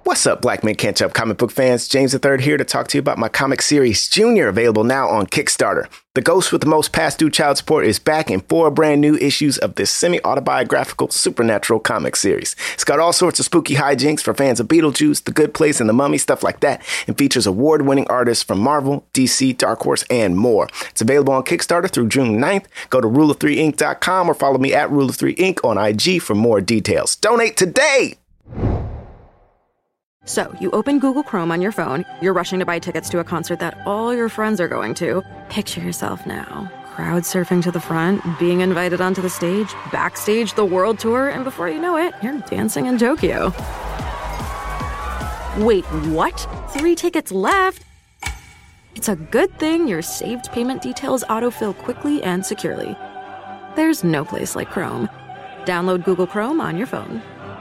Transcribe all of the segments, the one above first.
What's up, Black Men Can't Jump comic book fans? James III here to talk to you about my comic series, Junior, available now on Kickstarter. The ghost with the most past due child support is back in 4 brand new issues of this semi-autobiographical supernatural comic series. It's got all sorts of spooky hijinks for fans of Beetlejuice, The Good Place, and The Mummy, stuff like that, and features award-winning artists from Marvel, DC, Dark Horse, and more. It's available on Kickstarter through June 9th. Go to rule3inc.com or follow me at rule3inc on IG for more details. Donate today! So, you open Google Chrome on your phone, you're rushing to buy tickets to a concert that all your friends are going to. Picture yourself now, crowd surfing to the front, being invited onto the stage, backstage the world tour, and before you know it, you're dancing in Tokyo. Wait, what? 3 tickets left? It's a good thing your saved payment details autofill quickly and securely. There's no place like Chrome. Download Google Chrome on your phone.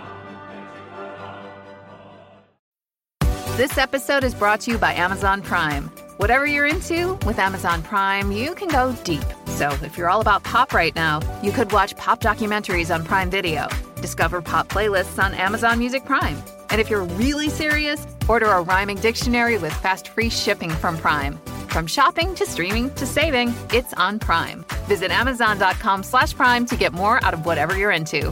This episode is brought to you by Amazon Prime. Whatever you're into, with Amazon Prime, you can go deep. So if you're all about pop right now, you could watch pop documentaries on Prime Video, discover pop playlists on Amazon Music Prime. And if you're really serious, order a rhyming dictionary with fast free shipping from Prime. From shopping to streaming to saving, it's on Prime. Visit Amazon.com/Prime to get more out of whatever you're into.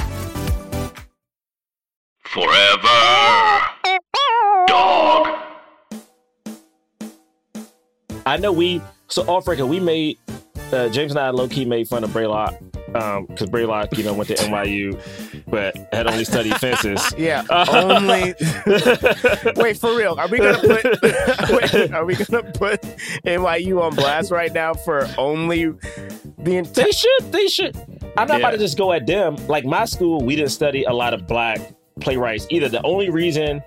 Forever. Dog. I know off record, we made, James and I low-key made fun of Braylock, because Braylock, went to NYU, but had only studied fences. Yeah, only. Wait, for real? Are we gonna put NYU on blast right now for only the entire? They should. I'm not about to just go at them. Like my school, we didn't study a lot of Black playwrights either. The only reason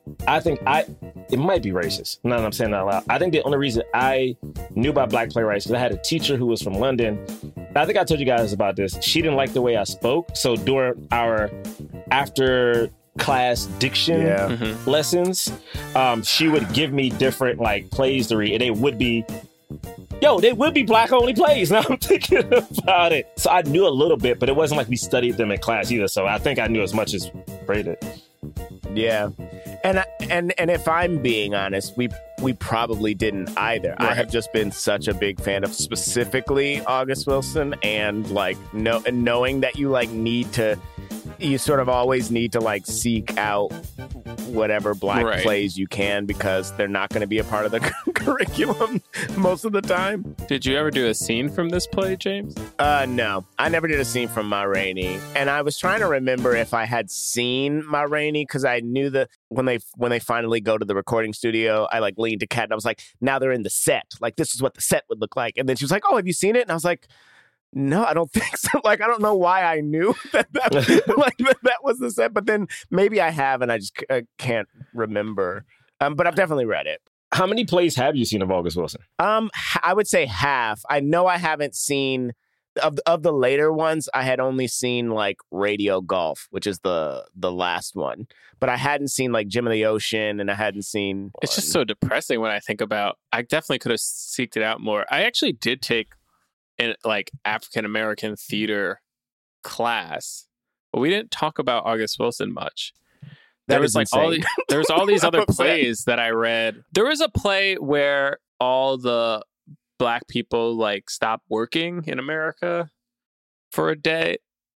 it might be racist. Now that I'm saying that out loud. I think the only reason I knew about Black playwrights is I had a teacher who was from London. I think I told you guys about this. She didn't like the way I spoke. So during our after class diction lessons, she would give me different plays to read, and they would be Black only plays. Now I'm thinking about it. So I knew a little bit, but it wasn't like we studied them in class either. So I think I knew as much as Bray did. Yeah. And if I'm being honest, we probably didn't either. Right. I have just been such a big fan of specifically August Wilson, and knowing that you sort of always need to seek out whatever Black plays you can, because they're not going to be a part of the curriculum most of the time. Did you ever do a scene from this play, James? No, I never did a scene from Ma Rainey, and I was trying to remember if I had seen Ma Rainey, because I knew that when they finally go to the recording studio, I leaned to Kat and I was like, now they're in the set. This is what the set would look like. And then she was like, oh, have you seen it? And I was like, no, I don't think so. I don't know why I knew that was the set, but then maybe I have and I just can't remember. But I've definitely read it. How many plays have you seen of August Wilson? I would say half. I know I haven't seen of the later ones. I had only seen Radio Golf, which is the last one, but I hadn't seen Gem of the Ocean, and I hadn't seen. It's just so depressing when I think about. I definitely could have seeked it out more. I actually did take in African American theater class, but we didn't talk about August Wilson much. There was there's all these other plays that I read. There was a play where all the Black people stopped working in America for a day.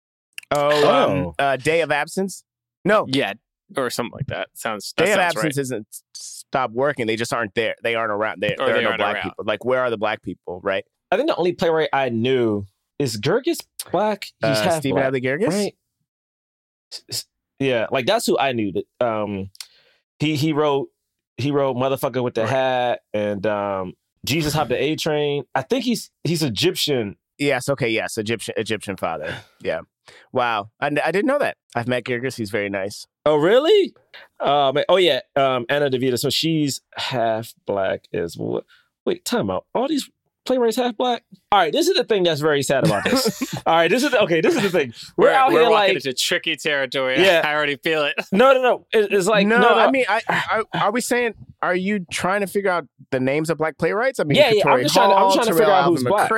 Day of Absence? No. Yeah, or something like that. Day of Absence right. Isn't stop working. They just aren't there. They aren't around. There are no Black people. Where are the Black people, right? I think the only playwright I knew is Gerges Black. He's half Stephen Black, Adly Gerges? right? Yeah, that's who I knew. That he wrote Motherfucker with the Hat and Jesus Hopped the A Train. I think he's Egyptian. Yes. Okay. Yes. Egyptian father. Yeah. Wow. I didn't know that. I've met Gerges. He's very nice. Oh, really? Anna DeVita. So she's half Black as well. Wait, time out. All these playwrights half Black? All right, this is the thing that's very sad about this. All right, this is the thing. We're out here walking into tricky territory. Yeah. I already feel it. No. It's no. I mean, are we saying? Are you trying to figure out the names of Black playwrights? I mean, yeah. I'm trying to figure out who's Black.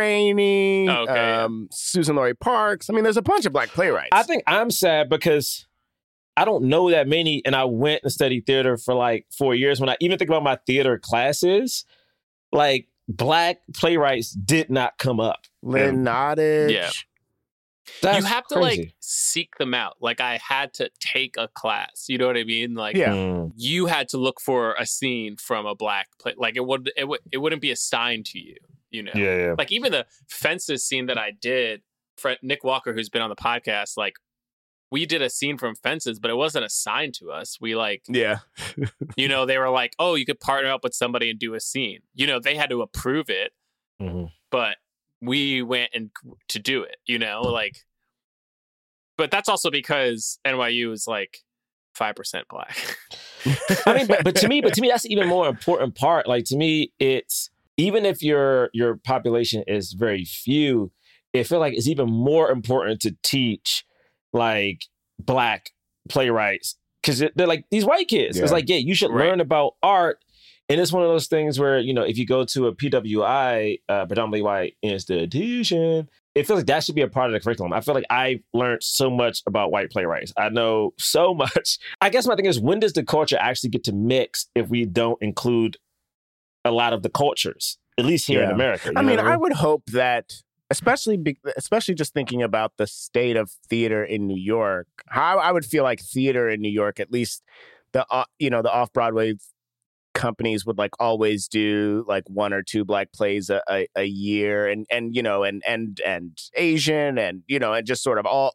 McCraney, Susan Laurie Parks. I mean, there's a bunch of Black playwrights. I think I'm sad because I don't know that many, and I went and studied theater for like 4 years. When I even think about my theater classes, like Black playwrights did not come up. Lynn Nottage. Yeah. That's you have to crazy. like seek them out. Like I had to take a class. You know what I mean? Like you had to look for a scene from a Black play. Like it wouldn't be assigned to you. You know? Yeah. Like even the Fences scene that I did, Nick Walker, who's been on the podcast, like we did a scene from Fences, but it wasn't assigned to us. We like, you know, they were like, oh, you could partner up with somebody and do a scene. You know, they had to approve it, but we went and to do it, you know, like, but that's also because NYU is like 5% Black. I mean, but to me, that's the even more important part. Like to me, it's even if your population is very few, I feel like it's even more important to teach like Black playwrights because they're like these white kids. Yeah. It's like, yeah, you should learn about art. And it's one of those things where, you know, if you go to a PWI, predominantly white institution, it feels like that should be a part of the curriculum. I feel like I've learned so much about white playwrights. I know so much. I guess my thing is, when does the culture actually get to mix if we don't include a lot of the cultures, at least here in America? I mean, I would hope that, especially just thinking about the state of theater in New York, how I would feel like theater in New York, at least the off-Broadway companies would like always do like 1 or 2 Black plays a year and you know and Asian and you know and just sort of all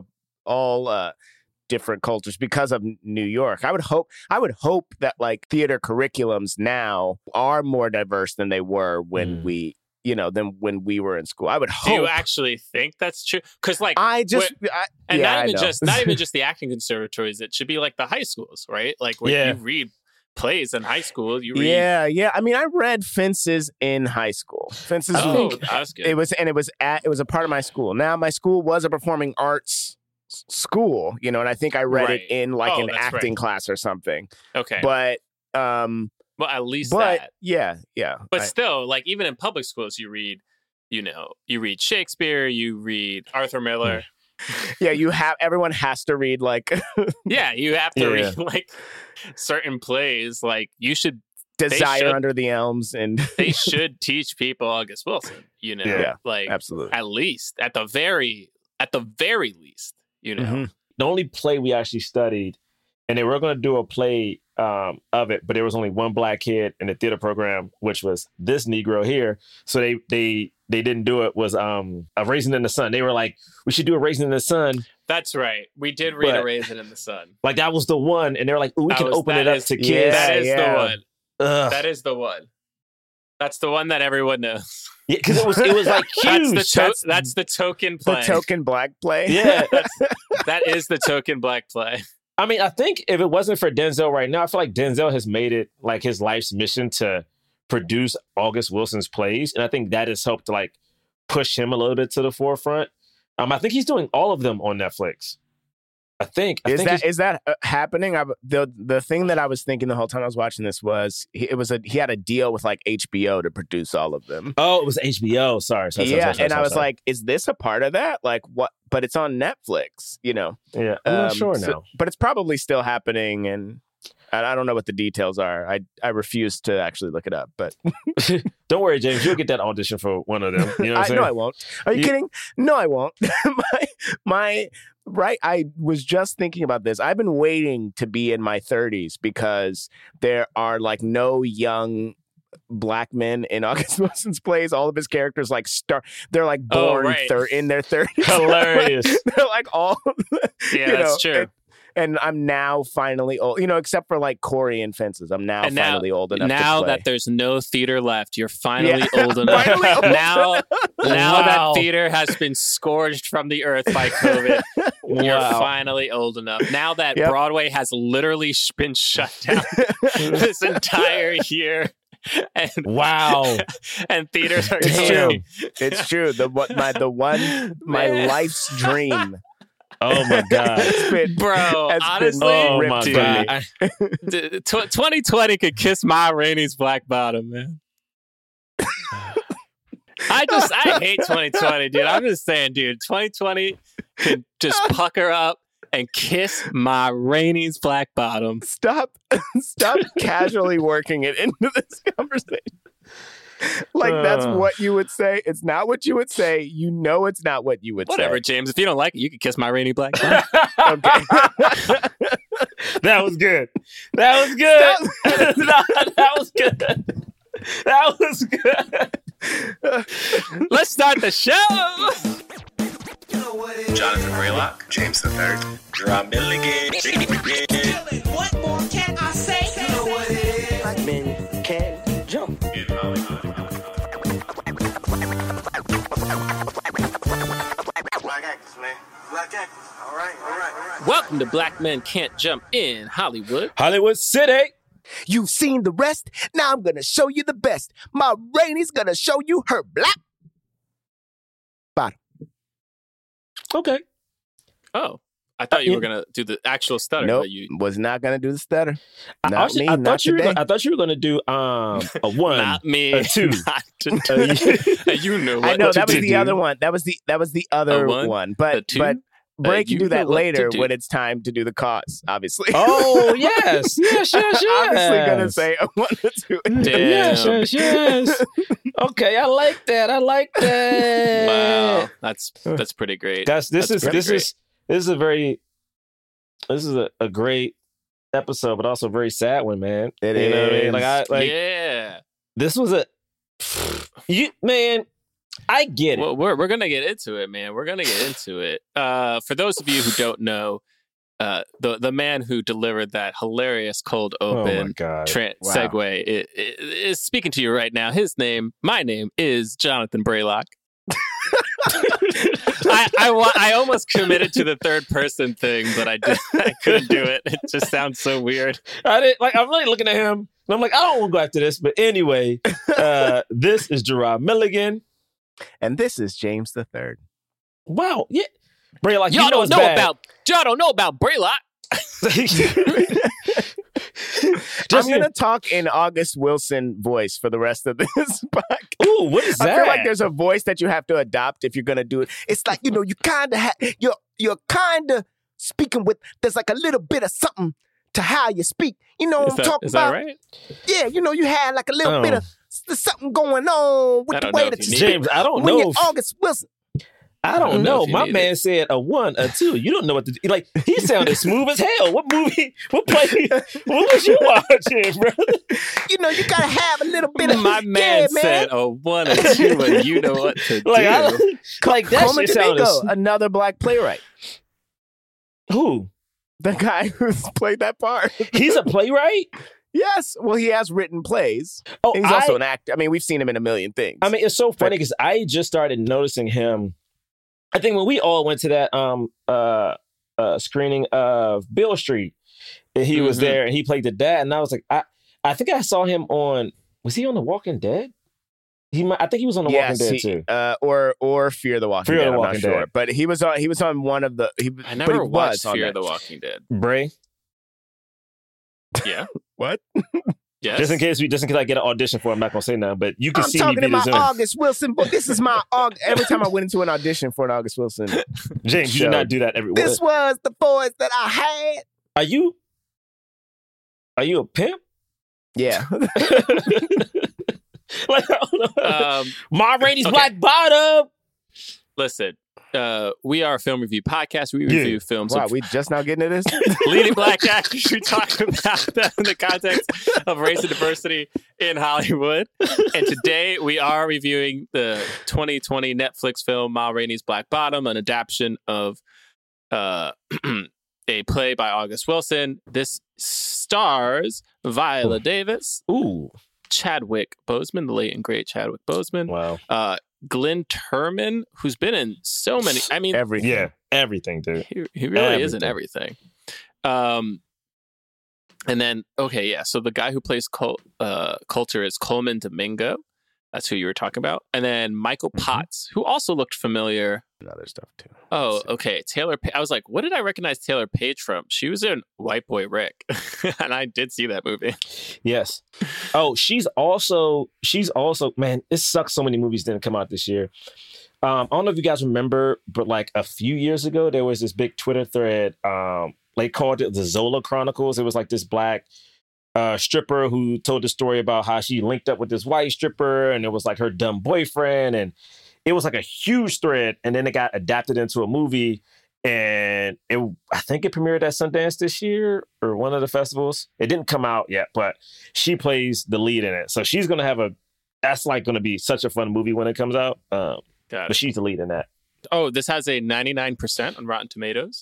different cultures because of New York. I would hope that like theater curriculums now are more diverse than they were when we were in school. I would hope. Do you actually think that's true? Because like not even just the acting conservatories. It should be like the high schools, right? Like when you read plays in high school, you read. Yeah. I mean, I read Fences in high school. Fences. That was good. It was a part of my school. Now, my school was a performing arts school, you know, and I think I read it in like an acting class or something. Okay, but well, at least that. Yeah. But still, like even in public schools, you read Shakespeare, you read Arthur Miller. Yeah, everyone has to read like you have to read like certain plays. Like you should Desire Under the Elms, and they should teach people August Wilson, you know, like absolutely, at least at the very least, you know. The only play we actually studied, and they were going to do a play of it, but there was only one Black kid in the theater program, which was this Negro here. So they didn't do it. Was A Raisin in the Sun. They were like, we should do A Raisin in the Sun. That's right. We did read A Raisin in the Sun. Like that was the one, and they were like, we can open it up to kids. That is the one. That is the one. That's the one that everyone knows. Yeah, because it was like huge. That's the token play. The token Black play. Yeah, that is the token Black play. I mean, I think if it wasn't for Denzel right now, I feel like Denzel has made it like his life's mission to produce August Wilson's plays. And I think that has helped to like push him a little bit to the forefront. I think he's doing all of them on Netflix. Is that happening? The thing that I was thinking the whole time I was watching this was he had a deal with like HBO to produce all of them. Oh, it was HBO. Sorry. I was like, is this a part of that? Like what? But it's on Netflix, you know. Yeah, I'm not sure now. But it's probably still happening, and I don't know what the details are. I refuse to actually look it up. But don't worry, James. You'll get that audition for one of them. You know what I'm saying? No, I won't. Are you kidding? No, I won't. I was just thinking about this. I've been waiting to be in my 30s because there are like no young Black men in August Wilson's plays. All of his characters they're like born in their 30s. Hilarious. They're like all that's true. And I'm now finally old, you know, except for like Corey and Fences. I'm now finally old enough now to play. That there's no theater left, you're finally old enough. Now that theater has been scourged from the earth by COVID, you're finally old enough. Now that Broadway has literally been shut down this entire year. And, and theaters are It's true. My life's dream. Oh my God, bro! Honestly, my God, 2020 could kiss Ma Rainey's black bottom, man. I hate 2020, dude. I'm just saying, dude. 2020 could just pucker up and kiss Ma Rainey's black bottom. Stop casually working it into this conversation. Like that's what you would say. It's not what you would say. You know it's not what you would Whatever, say. James. If you don't like it, you can kiss Ma Rainey black bottom. Okay. That was good. That was good. That was good. That was good. Let's start the show. Jonathan Braylock, James III, Gerard Milligan. What more can I say? You know what it is. Black men can jump. Black actors, man. Black actors. All right. Welcome to Black Men Can't Jump in Hollywood. Hollywood City. You've seen the rest. Now I'm gonna show you the best. Ma Rainey's gonna show you her black bottom. Okay. Oh, I thought you were gonna do the actual stutter. Nope, But you was not gonna do the stutter. I Not me, not thought you were today. I thought you were going to do a one, not me, a two. not today. You know what I know to that was do. the other one. That was the other A one? one. A But two? Bray can You do know that what to later do. when it's time to do the cause. Obviously. Oh, yes. Yes. Obviously gonna say a 1 or 2. Damn. Yes. Okay, I like that. Wow, that's pretty great. This is a great episode, but also a very sad one, man. It You know what I mean? is. Yeah. This was I get it. Well, we're gonna get into it, man. We're gonna get into it. For those of you who don't know, the man who delivered that hilarious cold open God. segue is speaking to you right now. My name is Jonathan Braylock. I almost committed to the third person thing, but I couldn't do it. It just sounds so weird. I'm really looking at him, and I'm like, I don't want to go after this. But anyway, this is Gerard Milligan. And this is James III. Wow. Yeah. Braylock, Y'all don't know about Braylock. I'm going to talk in August Wilson voice for the rest of this podcast. Ooh, what is that? I feel like there's a voice that you have to adopt if you're going to do it. It's like, you kind of you're kind of speaking with, there's like a little bit of something to how you speak. You know what I'm talking about? Is that right? Yeah, you had like a little bit of something going on with the way that you speak. James, I don't when know. you're August Wilson. I don't know. if you My need man said a 1, a 2. You don't know what to do. Like, he sounded smooth as hell. What movie? What play? What was you watching, brother? You gotta have a little bit of. My man said a 1 or 2, and you know what to do. Like that Coleman shit sounded. Domingo, another black playwright. Who? The guy who's played that part. He's a playwright? Yes. Well, he has written plays. Oh, He's also an actor. I mean, we've seen him in a million things. I mean, it's so funny because I just started noticing him. I think when we all went to that screening of Beale Street, and he was there and he played the dad, and I was like, I think I saw him on. Was he on The Walking Dead? I think he was on The Walking Dead too. Or Fear the Walking Fear Dead. the I'm Walking not sure, Dead. but he was on one of the. I never watched Fear the Walking Dead. Bray. Yeah. What? Yes. Just in case I get an audition for it, I'm not gonna say nothing, but you can I'm see me talking be to my this in. August Wilson, but this is my every time I went into an audition for an August Wilson. James, you show. do not do that every. This was the voice that I had. Are you a pimp? Yeah. Like, I don't know. Ma Rainey's Black Bottom. Listen, we are a film review podcast. We review films. Wow, of we just now getting to this? leading black actors. We talk about them in the context of race and diversity in Hollywood. And today we are reviewing the 2020 Netflix film Ma Rainey's Black Bottom, an adaptation of a play by August Wilson. This stars Viola Davis, Chadwick Boseman, the late and great Chadwick Boseman. Wow. Glenn Turman, who's been in so many. I mean, everything. Yeah, everything, dude. He really is in everything. And then, so the guy who plays Coulter is Coleman Domingo. That's who you were talking about. And then Michael Potts, who also looked familiar. And other stuff, too. Oh, okay. I was like, what did I recognize Taylor Page from? She was in White Boy Rick. And I did see that movie. Yes. Oh, she's also, man, it sucks so many movies didn't come out this year. I don't know if you guys remember, but like a few years ago, there was this big Twitter thread. They called it the Zola Chronicles. It was like this black stripper who told the story about how she linked up with this white stripper, and it was like her dumb boyfriend, and it was like a huge thread. And then it got adapted into a movie, and I think it premiered at Sundance this year or one of the festivals. It didn't come out yet, but she plays the lead in it, so she's gonna have that's like gonna be such a fun movie when it comes out. But she's the lead in that. Oh, this has a 99% on Rotten Tomatoes,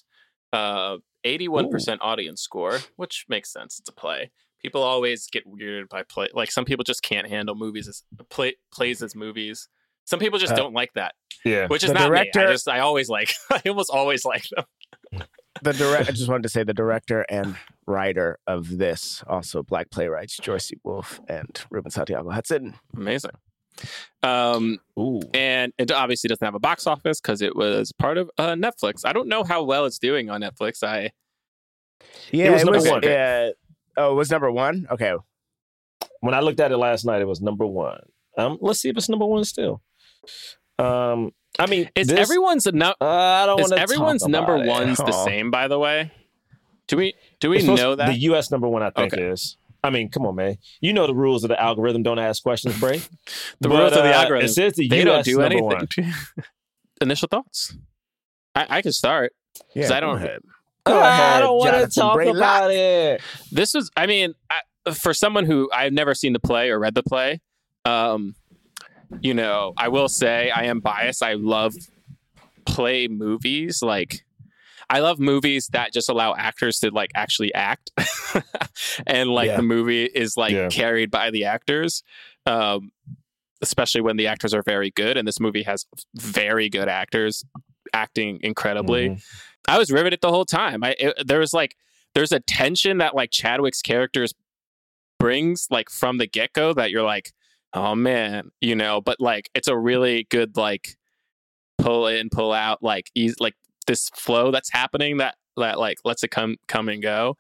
81% audience score, which makes sense. It's a play. People always get weirded by play. Like some people just can't handle movies as plays as movies. Some people just don't like that. Yeah, which is not director, me. I always like. I almost always like them. I just wanted to say the director and writer of this, also black playwrights, Joyce C. Wolf and Ruben Santiago Hudson. Amazing. And it obviously doesn't have a box office because it was part of Netflix. I don't know how well it's doing on Netflix. It was number one. It was number one? Okay. When I looked at it last night, it was number one. Let's see if it's number one still. I mean, is everyone's I don't want to. Everyone's number one's the same, by the way. Do we know that the U.S. number one? I think is. I mean, come on, man. You know the rules of the algorithm. Don't ask questions, Bray. Rules of the algorithm. It says the they US don't do number anything. Initial thoughts? I can start because I don't. I don't want to talk about it. This was, I mean, for someone who I've never seen the play or read the play, you know, I will say I am biased. I love play movies. Like, I love movies that just allow actors to like actually act, and like the movie is like carried by the actors, especially when the actors are very good. And this movie has very good actors acting incredibly. Mm-hmm. I was riveted the whole time. There's a tension that like Chadwick's characters brings like from the get-go that you're like, oh man, you know, but like it's a really good like pull in, pull out, like this flow that's happening that like lets it come and go.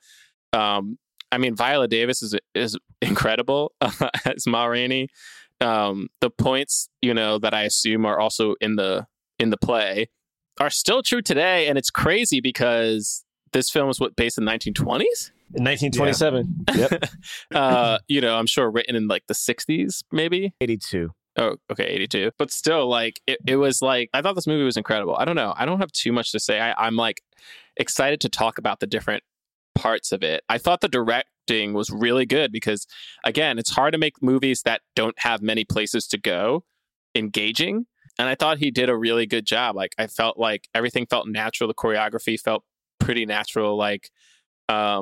I mean, Viola Davis is incredible as Ma Rainey. The points, you know, that I assume are also in the play are still true today, and it's crazy because this film was based in 1920s? In 1927. Yep. You know, I'm sure written in like the 60s, maybe? 82. Oh, okay, 82. But still, like, it was like, I thought this movie was incredible. I don't know. I don't have too much to say. I'm like excited to talk about the different parts of it. I thought the directing was really good because, again, it's hard to make movies that don't have many places to go engaging. And I thought he did a really good job. Like, I felt like everything felt natural. The choreography felt pretty natural. Like, I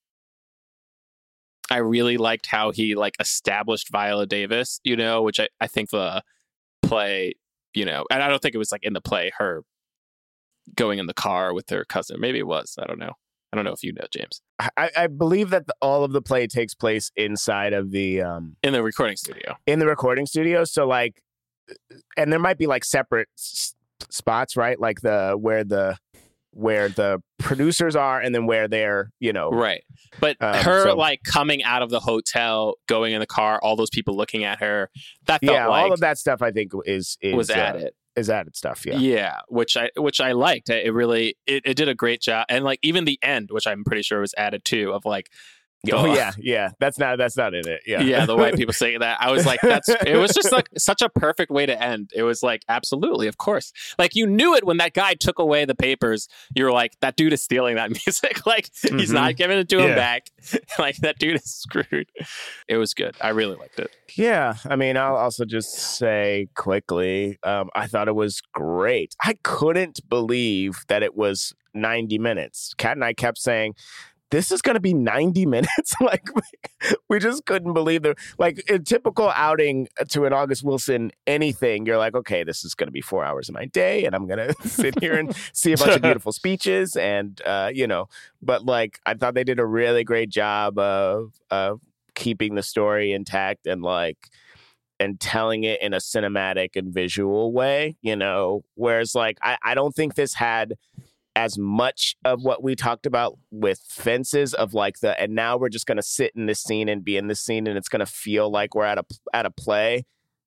really liked how he like established Viola Davis, you know, which I think the play, you know, and I don't think it was like in the play, her going in the car with her cousin. Maybe it was. I don't know. I don't know if you know, James. I believe that all of the play takes place inside of the in the recording studio. In the recording studio. So like, and there might be like separate spots, right? Like where the producers are and then where they're, you know. Right. But her like coming out of the hotel, going in the car, all those people looking at her, that felt like all of that stuff I think was added. Is added stuff, yeah, which I liked. It really it did a great job, and like even the end, which I'm pretty sure was added too, of like, that's not in it. Yeah, the white people saying that, I was like, it was just like such a perfect way to end. It was like, absolutely, of course, like you knew it when that guy took away the papers. You were like, that dude is stealing that music. Like he's not giving it to him back. Like that dude is screwed. It was good. I really liked it. Yeah, I mean, I'll also just say quickly, I thought it was great. I couldn't believe that it was 90 minutes. Kat and I kept saying, this is going to be 90 minutes. Like, we just couldn't believe it. Like, a typical outing to an August Wilson anything, you're like, okay, this is going to be 4 hours of my day, and I'm going to sit here and see a bunch of beautiful speeches, and, you know. But, like, I thought they did a really great job of keeping the story intact and, like, and telling it in a cinematic and visual way, you know. Whereas, like, I don't think this had as much of what we talked about with Fences of like and now we're just going to sit in this scene and be in this scene and it's going to feel like we're at a play.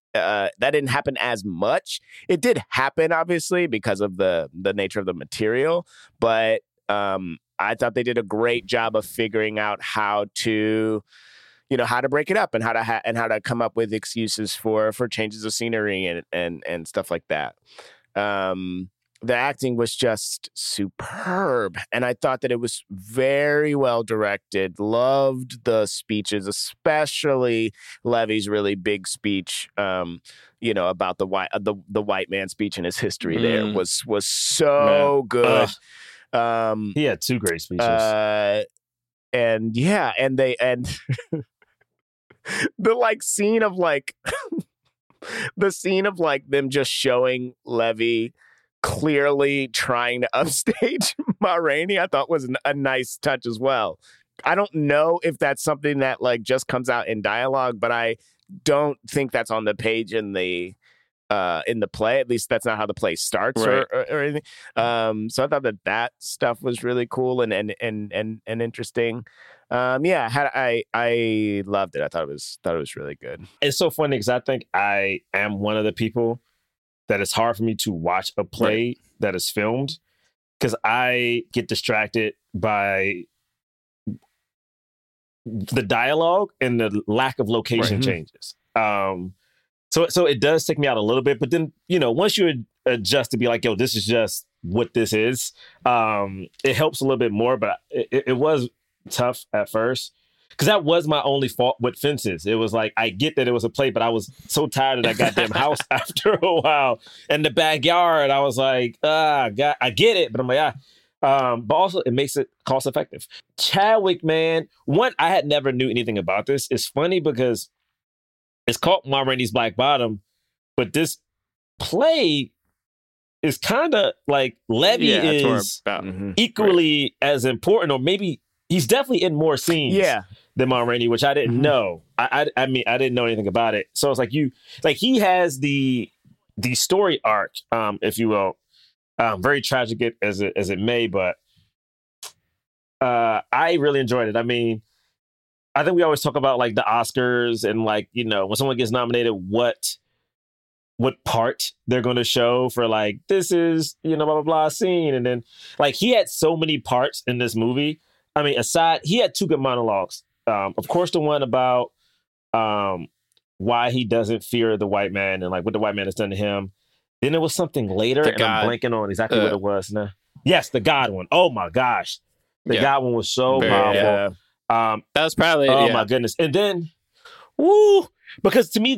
that didn't happen as much. It did happen, obviously, because of the nature of the material, but I thought they did a great job of figuring out how to break it up and how to come up with excuses for changes of scenery and stuff like that. The acting was just superb, and I thought that it was very well directed. Loved the speeches, especially Levy's really big speech. About the white man speech and his history. There was so good. He had 2 great speeches. And the scene of the scene of them just showing Levy clearly trying to upstage Ma Rainey, I thought was a nice touch as well. I don't know if that's something that just comes out in dialogue, but I don't think that's on the page in the play. At least that's not how the play starts, right. or anything. So I thought that stuff was really cool and interesting. I loved it. I thought it was really good. It's so funny because I think I am one of the people that it's hard for me to watch a play that is filmed because I get distracted by the dialogue and the lack of location changes. So it does take me out a little bit, but then, once you adjust to be like, yo, this is just what this is, it helps a little bit more, but it was tough at first. Because that was my only fault with Fences. It was I get that it was a play, but I was so tired of that goddamn house after a while. And the backyard, I was like, God, I get it. But I'm like, but also it makes it cost effective. Chadwick, man, I had never knew anything about this. It's funny because it's called Ma Rainey's Black Bottom, but this play is kind of Levy is equally as important, or maybe he's definitely in more scenes than Ma Rainey, which I didn't know. I mean, I didn't know anything about it. So it's he has the story arc, if you will, very tragic as it may, but I really enjoyed it. I mean, I think we always talk about the Oscars and when someone gets nominated, what part they're going to show for this is, blah, blah, blah scene. And then he had so many parts in this movie. I mean, he had 2 good monologues. Of course, the one about why he doesn't fear the white man and what the white man has done to him. Then there was something later, and I'm blanking on exactly what it was now. Yes, the God one. Oh my gosh, the God one was so powerful. That was probably my goodness. And then, because to me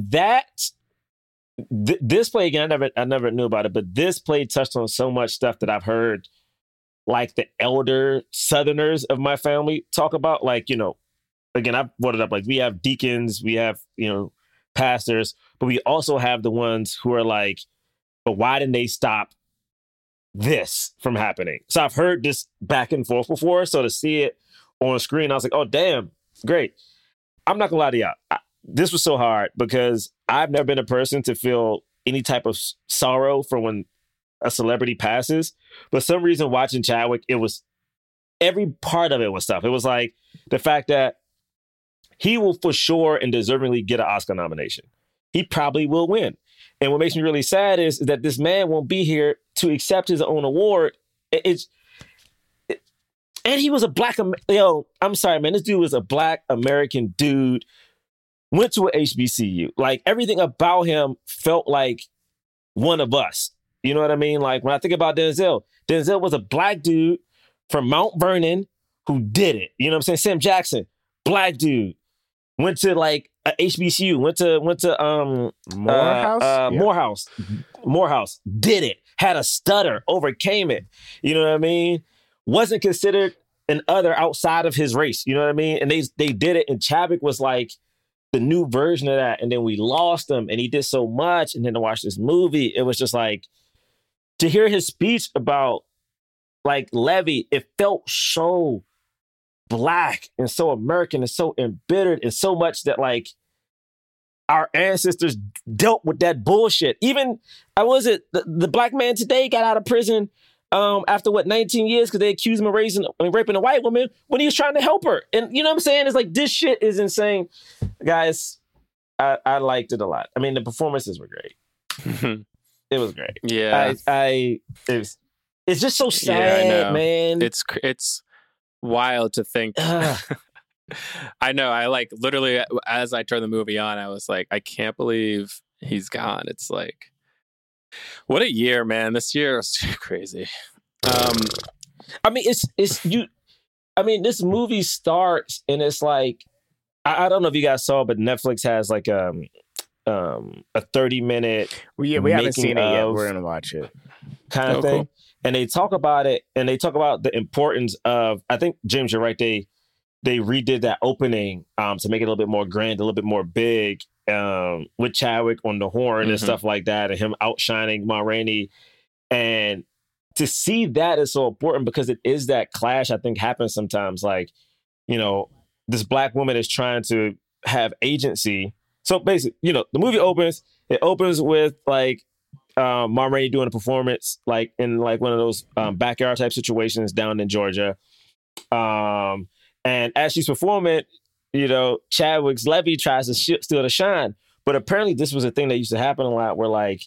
this play again, I never knew about it, but this play touched on so much stuff that I've heard. The elder Southerners of my family talk about, again, I've brought it up, we have deacons, we have, pastors, but we also have the ones who are but why didn't they stop this from happening? So I've heard this back and forth before. So to see it on screen, I was like, oh, damn, great. I'm not gonna lie to y'all. This was so hard because I've never been a person to feel any type of sorrow for when a celebrity passes, but some reason watching Chadwick, it was every part of it was tough. It was the fact that he will for sure and deservingly get an Oscar nomination. He probably will win. And what makes me really sad is that this man won't be here to accept his own award. And he was a black, I'm sorry, man, this dude was a black American dude, went to a HBCU. Everything about him felt like one of us. You know what I mean? When I think about Denzel was a black dude from Mount Vernon who did it. You know what I'm saying? Sam Jackson, black dude, went to a HBCU, went to Morehouse, did it, had a stutter, overcame it. You know what I mean? Wasn't considered an other outside of his race. You know what I mean? And they did it. And Chadwick was the new version of that. And then we lost him and he did so much. And then to watch this movie, it was just to hear his speech about Levy, it felt so black and so American and so embittered and so much that our ancestors dealt with that bullshit. Even, the black man today got out of prison after 19 years because they accused him of raping a white woman when he was trying to help her. And you know what I'm saying? It's this shit is insane. Guys, I liked it a lot. I mean, the performances were great. It was great. Yeah. It's just so sad, man. It's wild to think. I know. I like literally as I turned the movie on, I was like, I can't believe he's gone. It's like, what a year, man. This year is crazy. I mean, this movie starts and it's like, I don't know if you guys saw, but Netflix has like a 30-minute. We haven't seen it yet. We're gonna watch it, kind of thing. Cool. And they talk about it, and they talk about the importance of. I think James, you're right. They redid that opening to make it a little bit more grand, a little bit more big, with Chadwick on the horn and stuff like that, and him outshining Ma Rainey. And to see that is so important because it is that clash. I think happens sometimes. Like, you know, this black woman is trying to have agency. So basically, you know, the movie opens. It opens with like Ma Rainey doing a performance, like in like one of those backyard type situations down in Georgia. And as she's performing, you know, Chadwick's Levy tries to steal the shine. But apparently, this was a thing that used to happen a lot, where like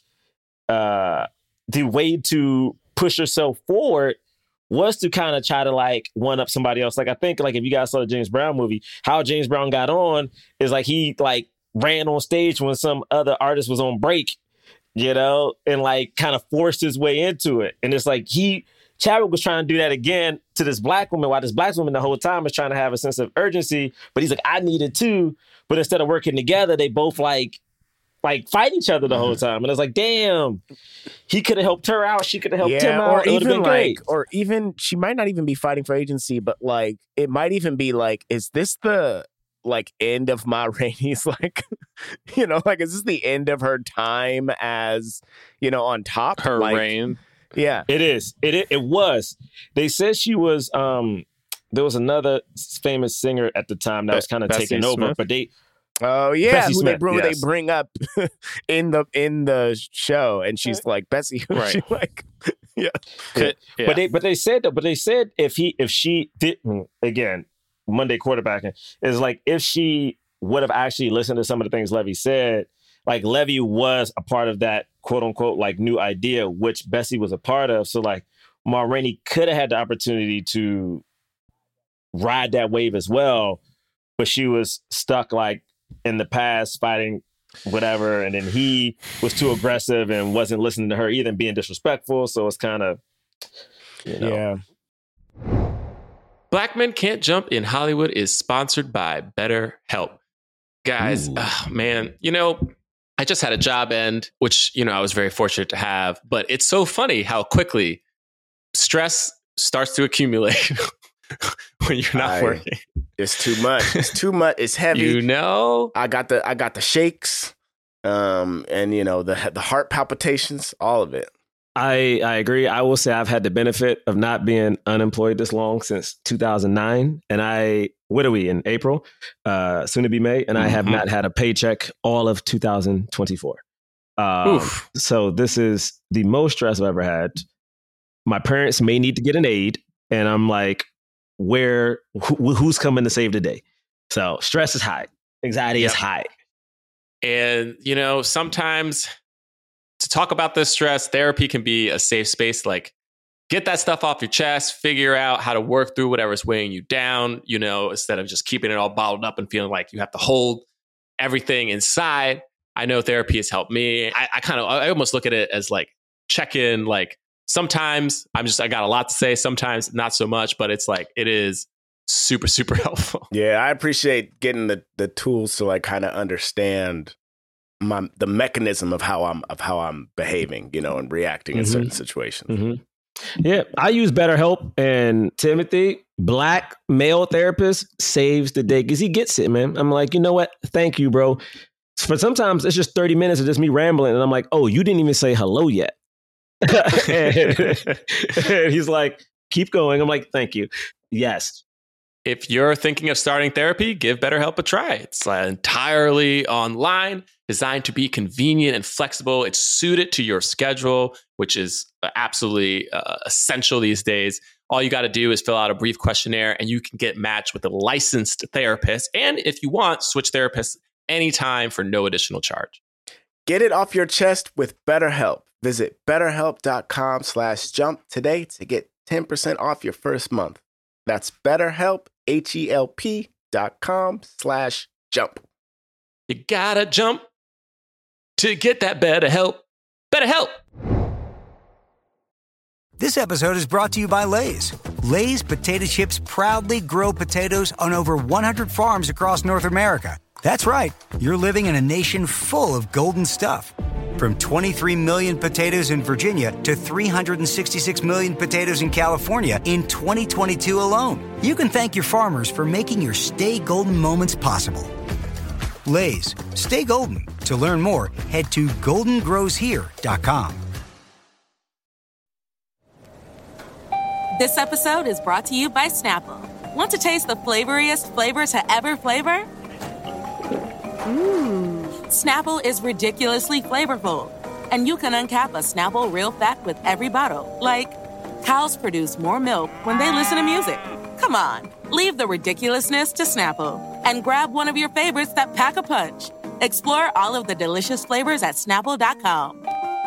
the way to push yourself forward was to kind of try to like one up somebody else. Like I think like if you guys saw the James Brown movie, how James Brown got on is like he like ran on stage when some other artist was on break, you know, and like kind of forced his way into it. And it's like Chadwick was trying to do that again to this black woman, while this black woman the whole time was trying to have a sense of urgency. But he's like, I need it too. But instead of working together, they both like fight each other the whole time. And it's like, damn, he could have helped her out. She could have helped him out. Or even like, or even she might not even be fighting for agency, but like it might even be like, is this the like end of Ma Rainey's like, you know, like is this the end of her time as, you know, on top? Her like, reign. Yeah, it is. It was. They said she was. There was another famous singer at the time that was kind of taking over, but they. Oh yeah, Bessie who Smith, they bring up in the show, and she's like Bessie, right? She like, yeah. But they said if she did again Monday quarterbacking is like if she would have actually listened to some of the things Levy said. Like Levy was a part of that quote unquote like new idea, which Bessie was a part of. So like Ma Rainey could have had the opportunity to ride that wave as well, but she was stuck like in the past fighting whatever. And then he was too aggressive and wasn't listening to her either and being disrespectful. So it's kind of, you know. Yeah. Black Men Can't Jump in Hollywood is sponsored by BetterHelp. Guys, man, you know, I just had a job end, which, you know, I was very fortunate to have. But it's so funny how quickly stress starts to accumulate when you're not working. It's too much. It's too much. It's heavy. You know, I got the shakes, and you know the heart palpitations, all of it. I agree. I will say I've had the benefit of not being unemployed this long since 2009. And what are we in April? Soon to be May. And I have not had a paycheck all of 2024. So this is the most stress I've ever had. My parents may need to get an aid. And I'm like, who's coming to save the day? So stress is high. Anxiety is high. And, you know, sometimes to talk about this stress, therapy can be a safe space. Like, get that stuff off your chest, figure out how to work through whatever's weighing you down, you know, instead of just keeping it all bottled up and feeling like you have to hold everything inside. I know therapy has helped me. I almost look at it as like check-in. Like sometimes I got a lot to say, sometimes not so much, but it's like, it is super, super helpful. Yeah, I appreciate getting the tools to like kind of understand the mechanism of how I'm behaving, you know, and reacting in certain situations. Yeah, I use BetterHelp, and Timothy, black male therapist, saves the day because he gets it, man. I'm like, you know what? Thank you, bro. For sometimes it's just 30 minutes of just me rambling, and I'm like, oh, you didn't even say hello yet. and he's like, keep going. I'm like, thank you. Yes. If you're thinking of starting therapy, give BetterHelp a try. It's entirely online, designed to be convenient and flexible. It's suited to your schedule, which is absolutely essential these days. All you got to do is fill out a brief questionnaire and you can get matched with a licensed therapist. And if you want, switch therapists anytime for no additional charge. Get it off your chest with BetterHelp. Visit betterhelp.com/jump today to get 10% off your first month. That's BetterHelp, HELP.com/jump. You gotta jump to get that BetterHelp. BetterHelp. This episode is brought to you by Lay's. Lay's potato chips proudly grow potatoes on over 100 farms across North America. That's right. You're living in a nation full of golden stuff. From 23 million potatoes in Virginia to 366 million potatoes in California in 2022 alone. You can thank your farmers for making your Stay Golden moments possible. Lay's, stay golden. To learn more, head to goldengrowshere.com. This episode is brought to you by Snapple. Want to taste the flavoriest flavor to ever flavor? Snapple is ridiculously flavorful. And you can uncap a Snapple real fact with every bottle. Like, cows produce more milk when they listen to music. Come on, leave the ridiculousness to Snapple and grab one of your favorites that pack a punch. Explore all of the delicious flavors at Snapple.com.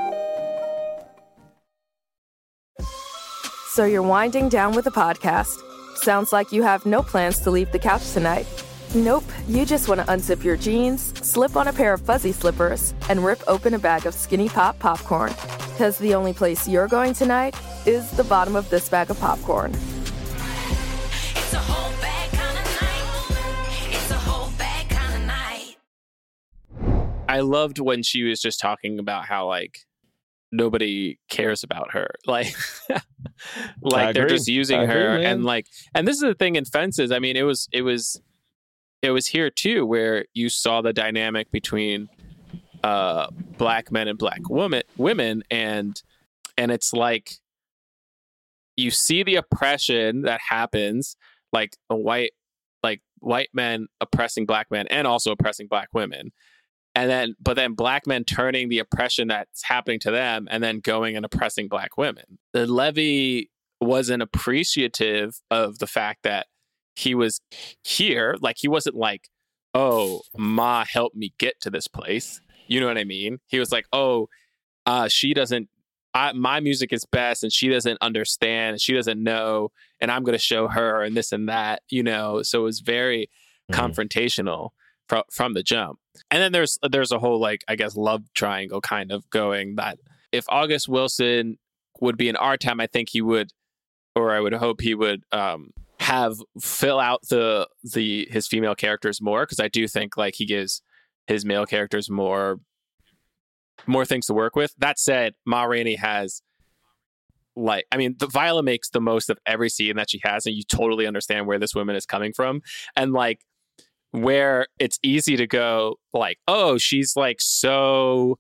So you're winding down with a podcast. Sounds like you have no plans to leave the couch tonight. Nope, you just want to unzip your jeans, slip on a pair of fuzzy slippers, and rip open a bag of Skinny Pop popcorn. Because the only place you're going tonight is the bottom of this bag of popcorn. It's a whole bag kind of night. It's a whole bag kind of night. I loved when she was just talking about how, like, nobody cares about her. Like, they're just using her. Man. And, like, and this is the thing in Fences. I mean, it was here too, where you saw the dynamic between black men and black women, and it's like you see the oppression that happens, like white men oppressing black men and also oppressing black women, but then black men turning the oppression that's happening to them and then going and oppressing black women. The Levy wasn't appreciative of the fact that he was here. Like, he wasn't like, oh, Ma helped me get to this place. You know what I mean? He was like, oh, she doesn't, my music is best and she doesn't understand, she doesn't know, and I'm going to show her and this and that, you know? So it was very confrontational from the jump. And then there's a whole, like, I guess, love triangle kind of going, that if August Wilson would be in our time, I think he would, or I would hope he would, fill out his female characters more, because I do think, like, he gives his male characters more things to work with. That said, Ma Rainey has, like, I mean, Viola makes the most of every scene that she has, and you totally understand where this woman is coming from, and, like, where it's easy to go, like, oh, she's, like, so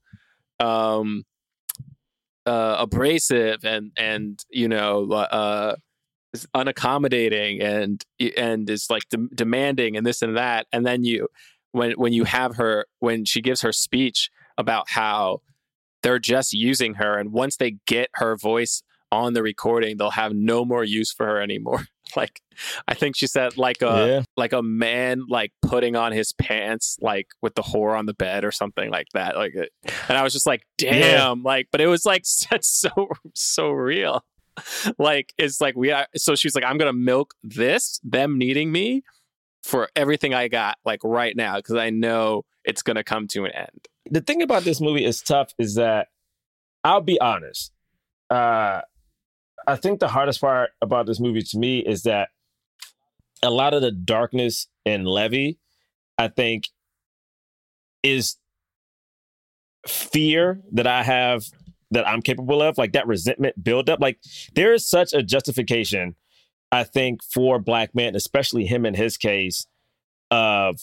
abrasive and you know, is unaccommodating and is, like, demanding and this and that. And then when you have her, when she gives her speech about how they're just using her, and once they get her voice on the recording, they'll have no more use for her anymore. Like, I think she said, like a man, like, putting on his pants, like, with the whore on the bed or something like that. Like, and I was just like, damn, like, but it was like that's so real. Like, it's like so she's like, I'm gonna milk them needing me for everything I got, like, right now, because I know it's gonna come to an end. The thing about this movie is tough is that, I'll be honest, I think the hardest part about this movie to me is that a lot of the darkness in Levy, I think, is fear that I have, that I'm capable of, like that resentment buildup. Like, there is such a justification, I think, for black men, especially him in his case, of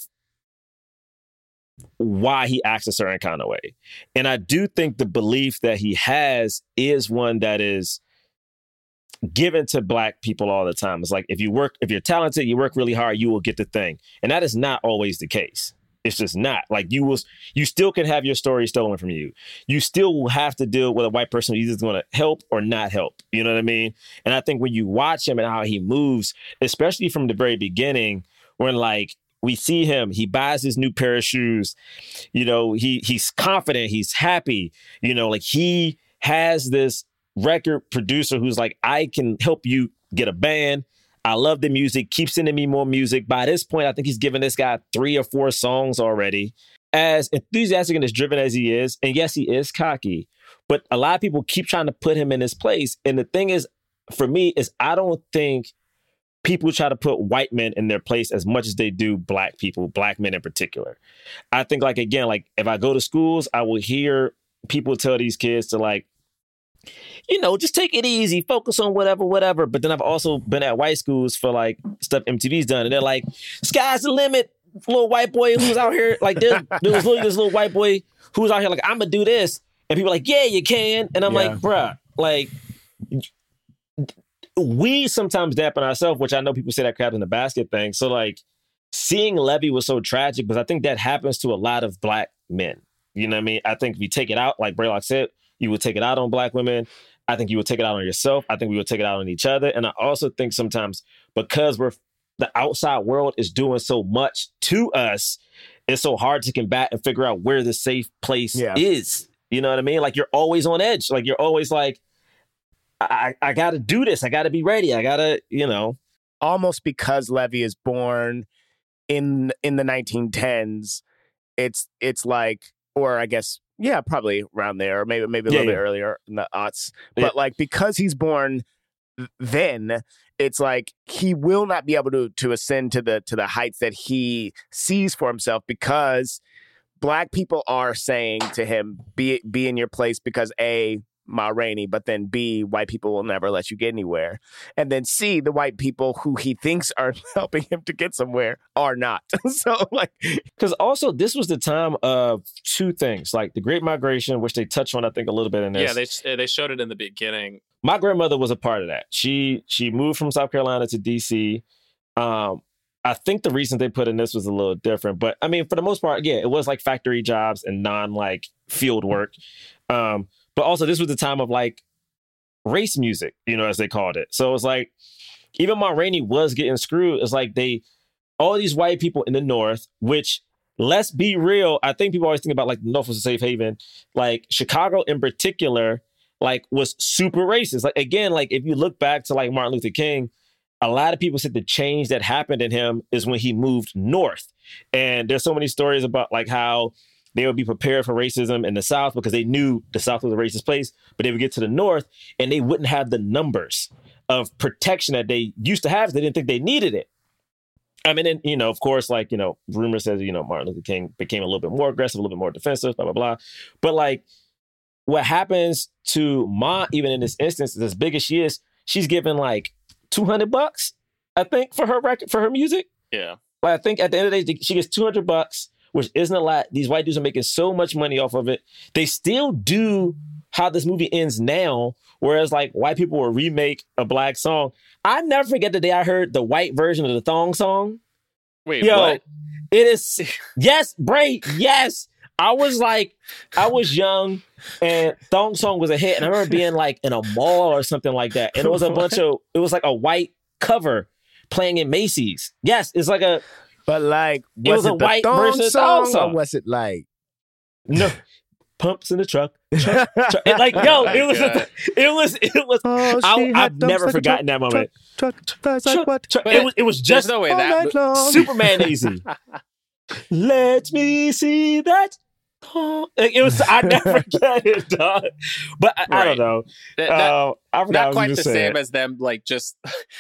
why he acts a certain kind of way. And I do think the belief that he has is one that is given to black people all the time. It's like, if you're talented, you work really hard, you will get the thing. And that is not always the case. It's just not. Like, you still can have your story stolen from you. You still will have to deal with a white person who's either going to help or not help. You know what I mean? And I think when you watch him and how he moves, especially from the very beginning, when, like, we see him. He buys his new pair of shoes. He's confident. He's happy. Like he has this record producer who's like, I can help you get a band. I love the music. Keep sending me more music. By this point, I think he's given this guy 3 or 4 songs already. As enthusiastic and as driven as he is, and yes, he is cocky, but a lot of people keep trying to put him in his place. And the thing is, for me, is I don't think people try to put white men in their place as much as they do black people, black men in particular. I think, like, again, like if I go to schools, I will hear people tell these kids to like, just take it easy, focus on whatever. But then I've also been at white schools for like stuff MTV's done. And they're like, sky's the limit. Little white boy who's out here, like there was literally this little white boy who was out here like, I'm gonna do this. And people are like, yeah, you can. And I'm like, bruh, like we sometimes dampen ourselves, which I know people say that crap in the basket thing. So like seeing Levy was so tragic because I think that happens to a lot of black men. You know what I mean? I think if you take it out, like Braylock said, you would take it out on black women. I think you would take it out on yourself. I think we would take it out on each other. And I also think sometimes because the outside world is doing so much to us, it's so hard to combat and figure out where the safe place is. You know what I mean? Like you're always on edge. Like you're always like, I got to do this. I got to be ready. I got to, Almost because Levy is born in the 1910s, it's like, or I guess, yeah, probably around there, or maybe a little bit earlier in the aughts. But like because he's born then, it's like he will not be able to ascend to the heights that he sees for himself because black people are saying to him, be in your place because A, Ma Rainey, but then B, white people will never let you get anywhere. And then C, the white people who he thinks are helping him to get somewhere are not. So like, because also this was the time of 2 things, like the Great Migration, which they touched on, I think, a little bit in this. Yeah, they showed it in the beginning. My grandmother was a part of that. She moved from South Carolina to DC. I think the reason they put in this was a little different, but I mean, for the most part, yeah, it was like factory jobs and non field work. But also this was the time of like race music, as they called it. So it was like, even Ma Rainey was getting screwed. It's like all these white people in the North, which, let's be real, I think people always think about like the North was a safe haven. Like Chicago in particular, like was super racist. Like, again, like if you look back to like Martin Luther King, a lot of people said the change that happened in him is when he moved north. And there's so many stories about like how they would be prepared for racism in the South because they knew the South was a racist place, but they would get to the North and they wouldn't have the numbers of protection that they used to have. They didn't think they needed it. I mean, and, of course, like, rumor says, Martin Luther King became a little bit more aggressive, a little bit more defensive, blah, blah, blah. But like what happens to Ma, even in this instance, is as big as she is, she's given like $200, I think, for her record, for her music. Yeah. Like, I think at the end of the day, she gets $200, which isn't a lot. These white dudes are making so much money off of it. They still do how this movie ends now, whereas like white people will remake a black song. I never forget the day I heard the white version of the thong song. Wait, what? It is, yes, Bray, yes. I was young and thong song was a hit. And I remember being like in a mall or something like that. And it was it was like a white cover playing in Macy's. Yes, it's like a, but like, was it a white version of thong song? Or was it like, no, pumps in the truck. And like, yo, it was. Oh, I've never forgotten that moment. It was just no way that Superman easy. Let me see that. It was. I never forget it, dog. But I don't know. Not quite the same as them, like just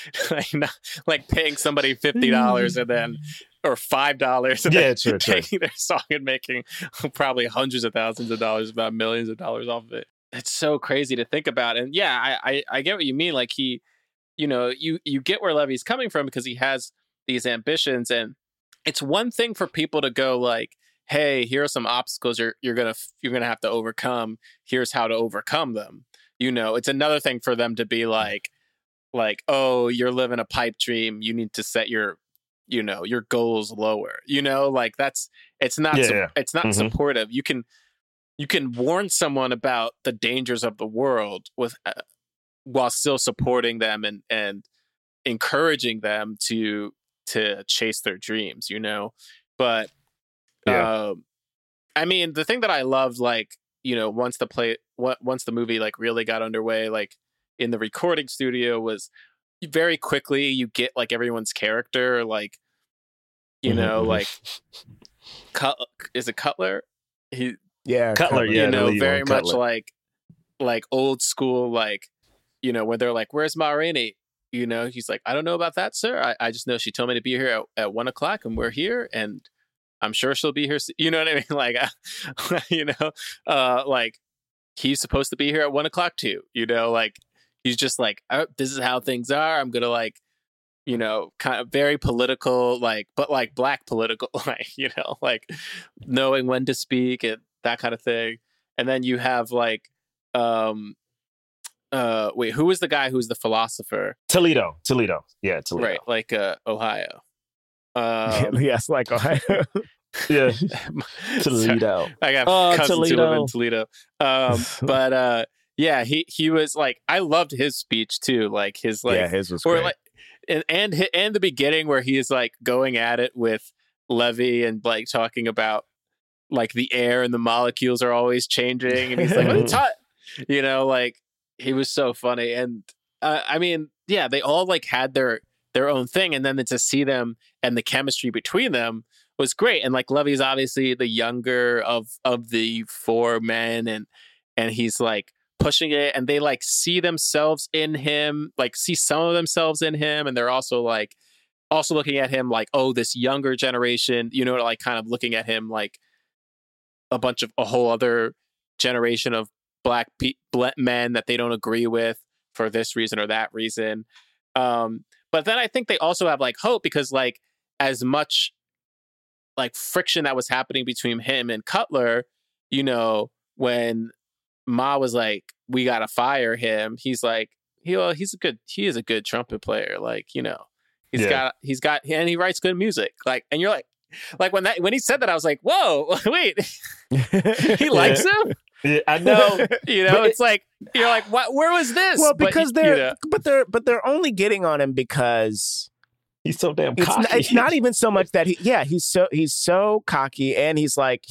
like paying somebody $50 and then. Or $5 and then taking their song and making probably hundreds of thousands of dollars, about millions of dollars off of it. It's so crazy to think about. And yeah, I get what you mean. Like he, you get where Levy's coming from because he has these ambitions. And it's one thing for people to go like, hey, here are some obstacles you're gonna have to overcome. Here's how to overcome them. It's another thing for them to be like, oh, you're living a pipe dream. You need to set your goals lower, like it's not supportive. You can warn someone about the dangers of the world while still supporting them and encouraging them to to chase their dreams, you know. But Yeah. I mean, the thing that I loved, like, you know, once the movie like really got underway, like in the recording studio, was very quickly you get like everyone's character, like, you know, like is it Cutler? Yeah, Cutler, yeah, you know, the lead very one, much Cutler. like old school, like, you know, when they're like, "Where's Ma Rainey?" You know, he's like, "I don't know about that, sir. I just know she told me to be here at 1 o'clock, and we're here, and I'm sure she'll be here." You know what I mean? Like, you know, like he's supposed to be here at 1 o'clock too. You know, like he's just like, "This is how things are. I'm gonna like." You know, kind of very political, like, but like black political, like, you know, like knowing when to speak and that kind of thing. And then you have like, wait, who was the guy who's the philosopher? Toledo. Yeah, Toledo. Right, like Ohio. yes, like Ohio. Yeah. Toledo. I got cousins who Toledo. live in Toledo. But yeah, he was like, I loved his speech too. Like his like, Yeah, his was or great. like, and the beginning where he is like going at it with Levy and like talking about like the air and the molecules are always changing, and he's like, "It's hot," you know, like he was so funny. And I mean, yeah, they all like had their own thing, and then to see them and the chemistry between them was great. And like Levy's obviously the younger of the four men, and he's like pushing it, and they like see themselves in him, like see some of themselves in him, and they're also looking at him like, oh, this younger generation, you know, like kind of looking at him like a whole other generation of black men that they don't agree with for this reason or that reason. But then I think they also have like hope, because like as much like friction that was happening between him and Cutler, you know, when Ma was like, "We gotta fire him," he's like, he is a good trumpet player, like, you know, he's got and he writes good music, like, and you're like when he said that, I was like, whoa, wait, he likes him. Yeah, I know. You know, it's like you're like, what? Where was this? Well, because they're they're only getting on him because he's so damn cocky. It's not even so much that he's so cocky, and he's like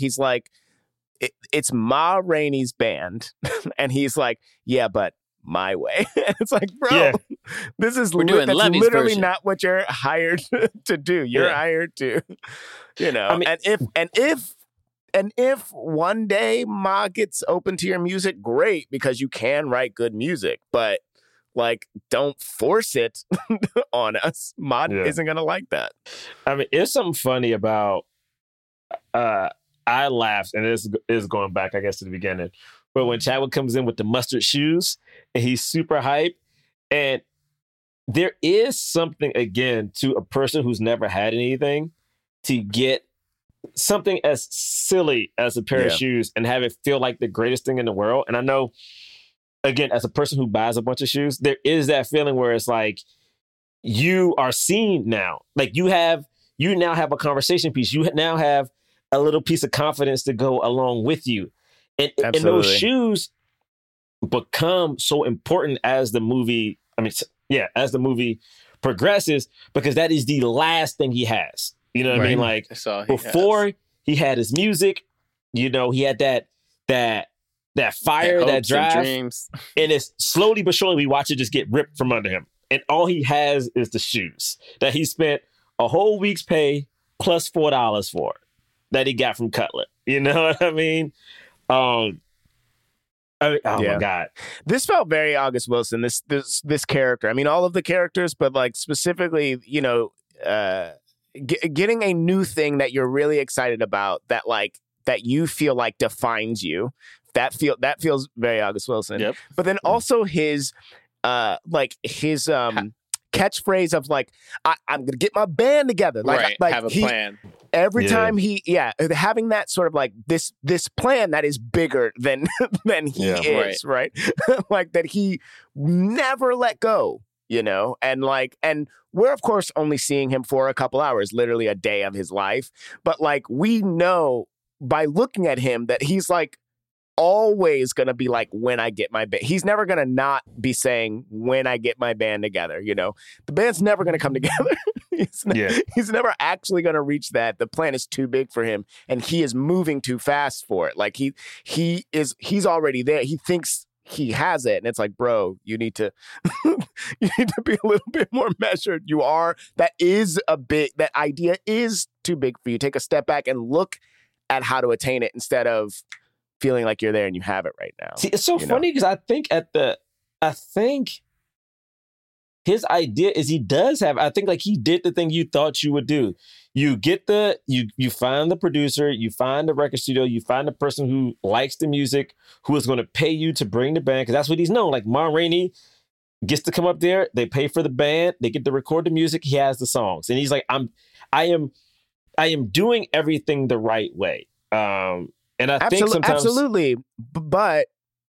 it's Ma Rainey's band, and he's like, yeah, but my way. It's like, bro, this is that's Levy's literally version. not what you're hired to do. You're hired to, you know, I mean, and if one day Ma gets open to your music, great, because you can write good music, but like, don't force it on us. Ma isn't gonna like that. I mean, it's something funny about I laughed, and this is going back, I guess, to the beginning. But when Chadwick comes in with the mustard shoes, and he's super hype, and there is something, again, to a person who's never had anything, to get something as silly as a pair of shoes and have it feel like the greatest thing in the world. And I know, again, as a person who buys a bunch of shoes, there is that feeling where it's like, you are seen now. Like you now have a conversation piece. You now have a little piece of confidence to go along with you. And those shoes become so important as the movie, as the movie progresses, because that is the last thing he has. You know what I mean? Like before he had his music, you know, he had that fire, that drive, and it's slowly but surely we watch it just get ripped from under him. And all he has is the shoes that he spent a whole week's pay plus $4 for, that he got from Cutler. You know what I mean? My God. This felt very August Wilson, this character. I mean, all of the characters, but like specifically, you know, getting a new thing that you're really excited about, that you feel like defines you. That feels very August Wilson. Yep. But then also his catchphrase of like, I'm gonna get my band together. Like have a plan. Every time having that sort of like this plan that is bigger than he is, right? Like that he never let go, you know? And we're of course only seeing him for a couple hours, literally a day of his life. But like, we know by looking at him that he's like always gonna be like, when I get my band. He's never gonna not be saying, when I get my band together, you know? The band's never gonna come together. He's never actually going to reach that. The plan is too big for him, and he is moving too fast for it. Like he's already there. He thinks he has it, and it's like, bro, you need to be a little bit more measured. That idea is too big for you. Take a step back and look at how to attain it instead of feeling like you're there and you have it right now. See, it's so funny because I think his idea is he does have, I think like he did the thing you thought you would do. You get you find the producer, you find the record studio, you find the person who likes the music, who is going to pay you to bring the band, because that's what he's known. Like Ma Rainey gets to come up there, they pay for the band, they get to record the music, he has the songs. And he's like, I am doing everything the right way. And I think sometimes... Absolutely. But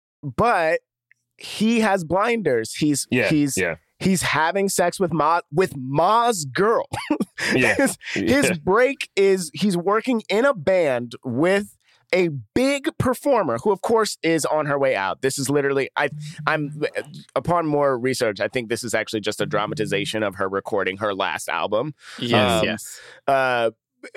he has blinders. He's having sex with Ma's girl. His break is he's working in a band with a big performer who, of course, is on her way out. This is literally, I'm upon more research, I think this is actually just a dramatization of her recording her last album. Yes. But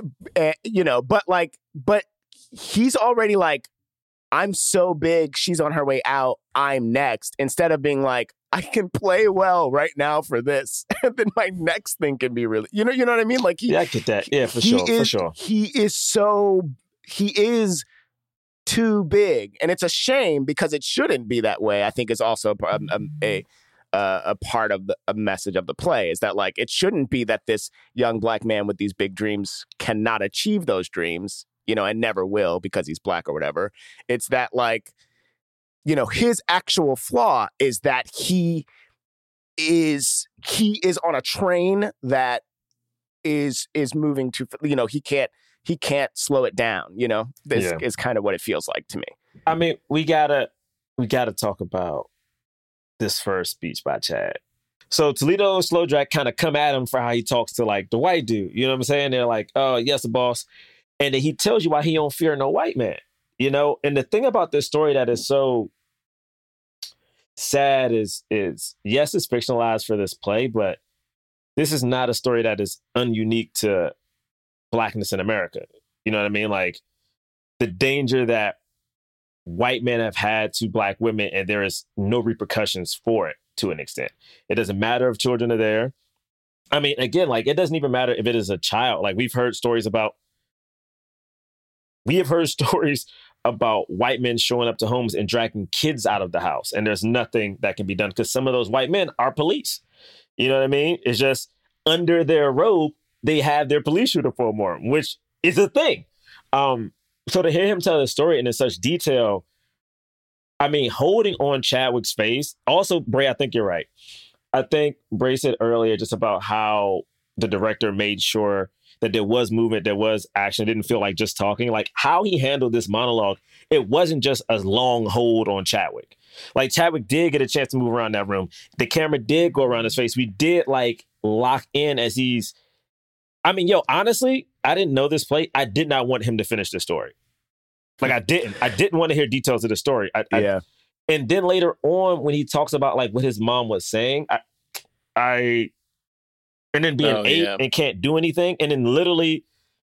he's already like, I'm so big, she's on her way out, I'm next. Instead of being like, I can play well right now for this, and then my next thing can be really, you know what I mean? Like I get that. Yeah, for sure. He is too big, and it's a shame because it shouldn't be that way. I think is also a part of a message of the play is that like it shouldn't be that this young black man with these big dreams cannot achieve those dreams, and never will because he's black or whatever. It's that like, his actual flaw is that he is on a train that is moving to, he can't slow it down. This is kind of what it feels like to me. I mean, we gotta talk about this first speech by Chad. So Toledo and Slow Jack kind of come at him for how he talks to like the white dude. You know what I'm saying? They're like, oh, yes, the boss. And then he tells you why he don't fear no white man. And the thing about this story that is so sad is yes, it's fictionalized for this play, but this is not a story that is ununique to blackness in America. You know what I mean? Like the danger that white men have had to black women, and there is no repercussions for it to an extent. It doesn't matter if children are there. I mean, again, like it doesn't even matter if it is a child. Like we have heard stories about white men showing up to homes and dragging kids out of the house. And there's nothing that can be done because some of those white men are police. You know what I mean? It's just under their robe, they have their police uniform on, which is a thing. So to hear him tell the story in such detail, I mean, holding on Chadwick's face. Also, Bray, I think you're right. I think Bray said earlier just about how the director made sure that there was movement, there was action. It didn't feel like just talking. Like how he handled this monologue, it wasn't just a long hold on Chadwick. Like Chadwick did get a chance to move around that room. The camera did go around his face. We did like lock in as he's, I mean, honestly, I didn't know this play. I did not want him to finish the story. Like I didn't want to hear details of the story. And then later on when he talks about like what his mom was saying, and then being and can't do anything. And then literally,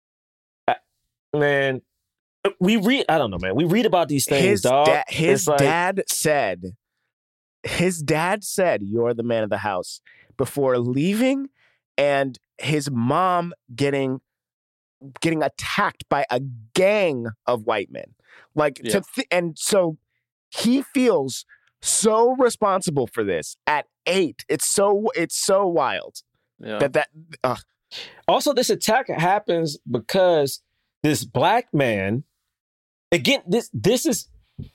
man, we read about these things, dog. His dad said, you're the man of the house before leaving, and his mom getting attacked by a gang of white men. And so he feels so responsible for this at 8. It's so wild. Yeah. Also, this attack happens because this black man, again, this is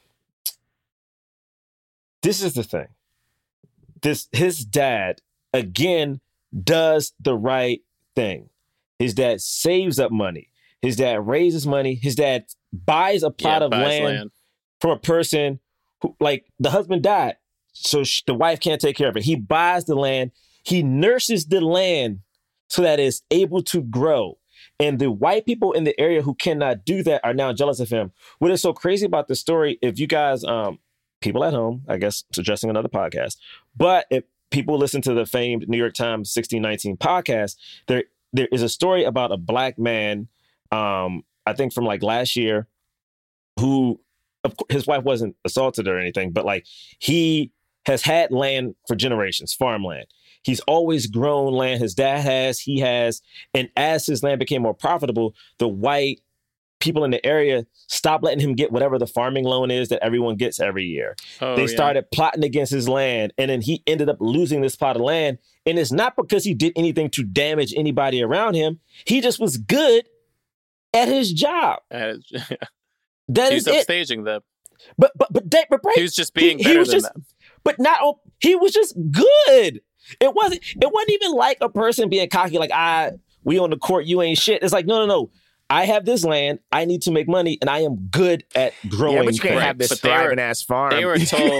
the thing. His dad, again, does the right thing. His dad saves up money. His dad raises money. His dad buys a plot of land from a person who, like, the husband died, so the wife can't take care of it. He buys the land. He nurses the land so that it's able to grow. And the white people in the area who cannot do that are now jealous of him. What is so crazy about this story, if you guys, people at home, I guess suggesting another podcast, but if people listen to the famed New York Times 1619 podcast, there is a story about a black man, I think from like last year, who his wife wasn't assaulted or anything, but like he has had land for generations, farmland. He's always grown land. His dad has, he has. And as his land became more profitable, the white people in the area stopped letting him get whatever the farming loan is that everyone gets every year. They started plotting against his land. And then he ended up losing this plot of land. And it's not because he did anything to damage anybody around him. He just was good at his job. That He's is it. upstaging them. But He was just being better than them. But not he was just good. It wasn't even like a person being cocky, like we on the court, you ain't shit. It's like, no. I have this land, I need to make money, and I am good at growing. Yeah, but you can't have this thriving ass farm. They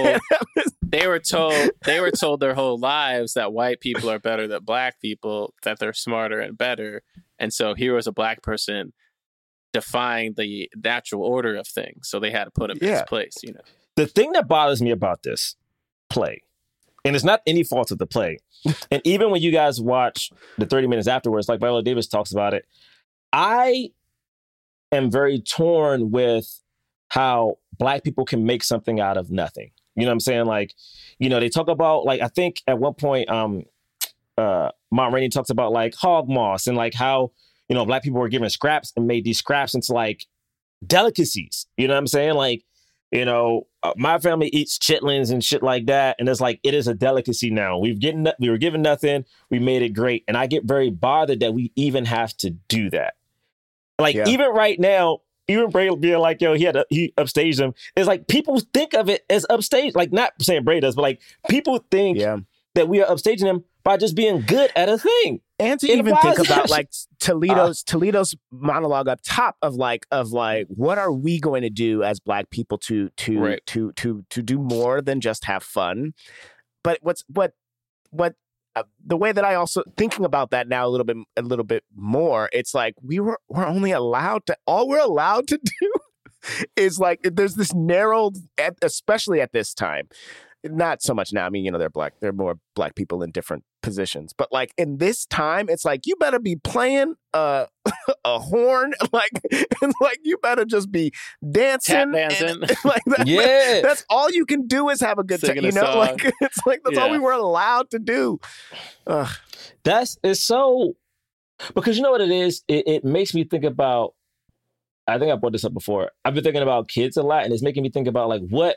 were told their whole lives that white people are better than black people, that they're smarter and better. And so here was a black person defying the natural order of things. So they had to put him in his place, you know. The thing that bothers me about this play, and it's not any fault of the play, and even when you guys watch the 30 minutes afterwards, like Viola Davis talks about it, I am very torn with how black people can make something out of nothing. You know what I'm saying? Like, you know, they talk about, like, I think at one point, Mom Rainey talks about like hog moss and like how, you know, black people were given scraps and made these scraps into like delicacies. You know what I'm saying? Like, you know, my family eats chitlins and shit like that. And it's like, it is a delicacy now. We were given nothing. We made it great. And I get very bothered that we even have to do that. Like, even right now, even Bray being like, yo, he upstaged him. It's like people think of it as upstage. Like, not saying Bray does, but like people think that we are upstaging him by just being good at a thing. And to even think about like Toledo's monologue up top of like what are we going to do as black people to do more than just have fun? But what the way that I also thinking about that now a little bit more, it's like we're only allowed to, all we're allowed to do is like, there's this narrow, especially at this time, not so much now. I mean, you know, there are more black people in different positions, but like in this time, it's like, you better be playing a horn, like you better just be dancing. Tap dancing. Like that, that's all you can do is have a good time. You know, like it's like that's all we were allowed to do. It's so, because you know what it is? It makes me think about, I think I brought this up before. I've been thinking about kids a lot, and it's making me think about like, what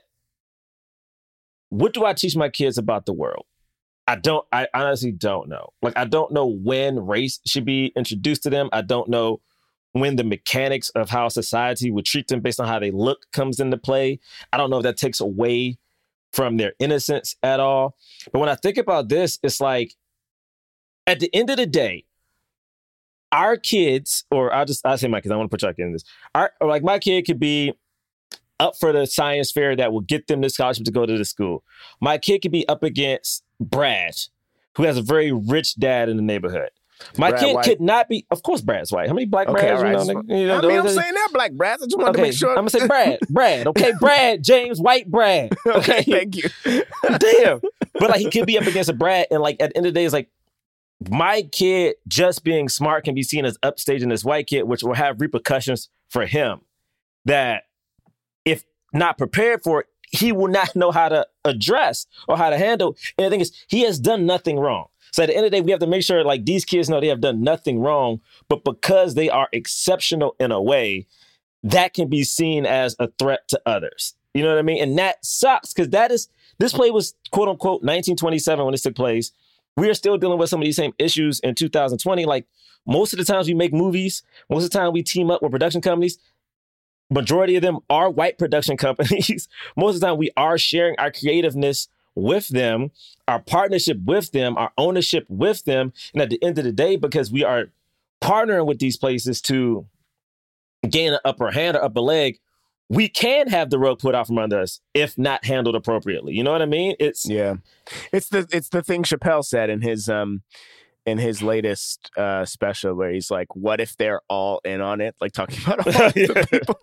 do I teach my kids about the world? I honestly don't know. Like, I don't know when race should be introduced to them. I don't know when the mechanics of how society would treat them based on how they look comes into play. I don't know if that takes away from their innocence at all. But when I think about this, it's like, at the end of the day, our kids, or I'll say my kids, I want to put y'all in this. Like, my kid could be up for the science fair that will get them the scholarship to go to the school. My kid could be up against Brad, who has a very rich dad in the neighborhood. My Brad kid White. could not be, of course, Brad's white. How many black Brads? Right. I'm saying that black Brads. I just wanted to make sure. I'm going to say Brad. Okay, Brad, James, white Brad. Okay, thank you. Damn. But like, he could be up against a Brad, and like, at the end of the day, it's like, my kid just being smart can be seen as upstaging this white kid, which will have repercussions for him that, if not prepared for it, he will not know how to address or how to handle. And the thing is, he has done nothing wrong. So at the end of the day, we have to make sure like these kids know they have done nothing wrong, but because they are exceptional in a way, that can be seen as a threat to others. You know what I mean? And that sucks, because this play was quote unquote 1927 when this took place. We are still dealing with some of these same issues in 2020. Like, most of the times we make movies, most of the time we team up with production companies, majority of them are white production companies. Most of the time we are sharing our creativeness with them, our partnership with them, our ownership with them. And at the end of the day, because we are partnering with these places to gain an upper hand or upper leg, we can have the rug put out from under us if not handled appropriately. You know what I mean? It's the thing Chappelle said in his latest special, where he's like, what if they're all in on it? Like, talking about all the people.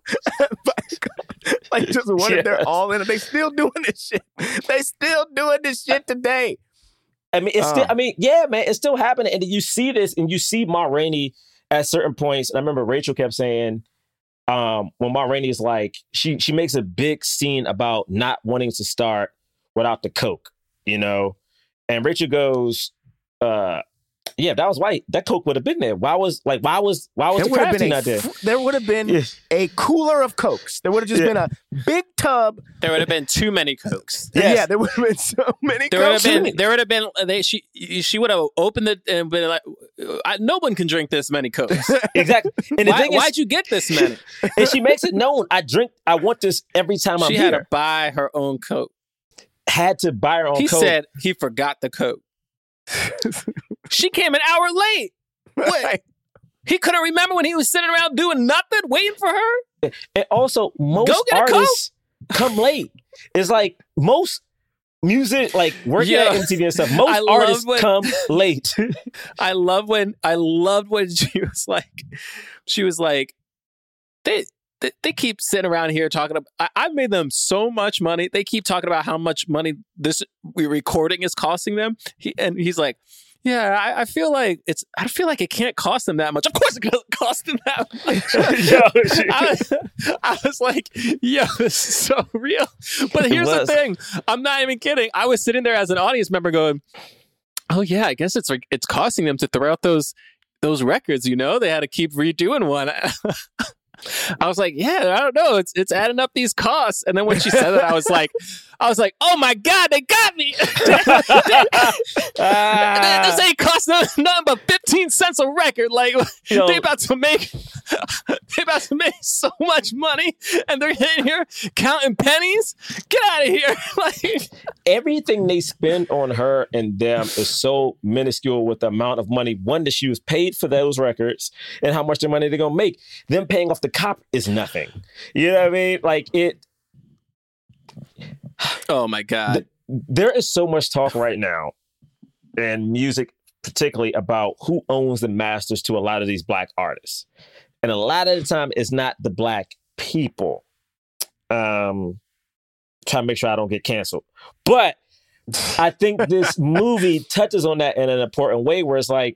Like, just what if they're all in it? They still doing this shit. They still doing this shit today. I mean, it's still. I mean, yeah, man, it's still happening. And you see this, and you see Ma Rainey at certain points. And I remember Rachel kept saying, when Ma Rainey is like, she makes a big scene about not wanting to start without the coke, you know. And Rachel goes, yeah, if that was white, that coke would have been there. Why was the craft team not there? There would have been a cooler of Cokes. There would have just been a big tub. There would have been too many Cokes. Yes. Yeah, there would have been so many Cokes. There would have been. She would have opened it and been like, no one can drink this many Cokes. Exactly. And why'd you get this many? And she makes it known. I want this every time I'm here. She had to buy her own Coke. Had to buy her own Coke. He said he forgot the Coke. She came an hour late. What? He couldn't remember when he was sitting around doing nothing, waiting for her? And also, most artists come late. It's like most music, like working at MTV and stuff, most artists come late. I loved when she was like, they keep sitting around here talking about, I've made them so much money. They keep talking about how much money this recording is costing them. He's like, yeah, I feel like it can't cost them that much. Of course it doesn't cost them that much. I was like, yo, this is so real. But here's the thing. I'm not even kidding. I was sitting there as an audience member going, oh yeah, I guess it's costing them to throw out those records, you know? They had to keep redoing one. I was like, yeah, I don't know. It's adding up these costs. And then when she said that, I was like, oh my God, they got me. This ain't cost nothing but 15 cents a record. Like, they about to make so much money and they're in here counting pennies. Get out of here. Like, everything they spend on her and them is so minuscule with the amount of money, one, that she was paid for those records and how much the money they're going to make. Them paying off the cop is nothing. You know what I mean? Like it. Oh my God. There is so much talk right now in music, particularly about who owns the masters to a lot of these black artists. And a lot of the time it's not the black people. Trying to make sure I don't get canceled. But I think this movie touches on that in an important way where it's like,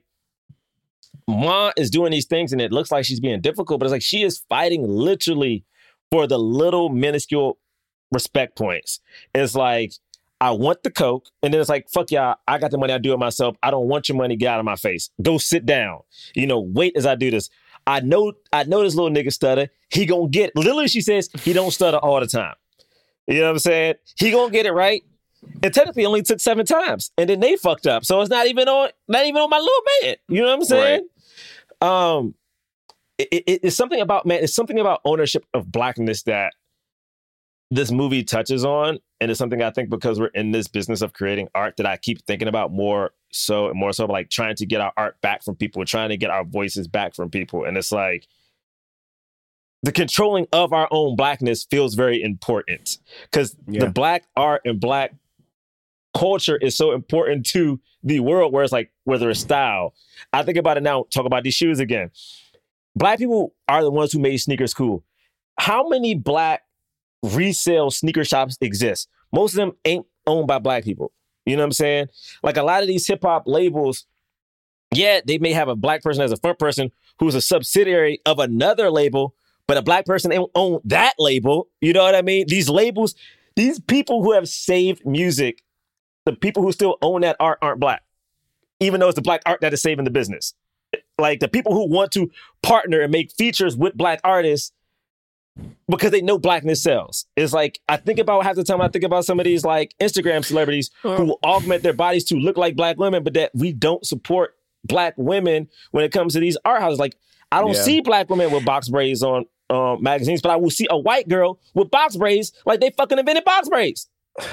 Ma is doing these things and it looks like she's being difficult, but it's like she is fighting literally for the little minuscule respect points. It's like, I want the coke, and then it's like, fuck y'all, I got the money, I do it myself. I don't want your money, get out of my face. Go sit down. You know, wait as I do this. I know this little nigga stutter. He gonna get it. Literally, she says he don't stutter all the time. You know what I'm saying? He gonna get it right. And technically it only took 7 times. And then they fucked up. So it's not even on my little man. You know what I'm saying? Right. It's something about, man, it's something about ownership of blackness that this movie touches on. And it's something I think because we're in this business of creating art that I keep thinking about more so like trying to get our art back from people, trying to get our voices back from people. And it's like, the controlling of our own blackness feels very important because the black art and black culture is so important to the world, where it's like, whether it's style. I think about it now, talk about these shoes again. Black people are the ones who made sneakers cool. How many black resale sneaker shops exist? Most of them ain't owned by black people. You know what I'm saying? Like a lot of these hip hop labels, yeah, they may have a black person as a front person who's a subsidiary of another label, but a black person ain't own that label. You know what I mean? These labels, these people who have saved music, the people who still own that art aren't black, even though it's the black art that is saving the business. Like the people who want to partner and make features with black artists because they know blackness sells. It's like, I think about half the time, I think about some of these like Instagram celebrities who augment their bodies to look like black women, but that we don't support black women when it comes to these art houses. Like, I don't see black women with box braids on magazines, but I will see a white girl with box braids like they fucking invented box braids.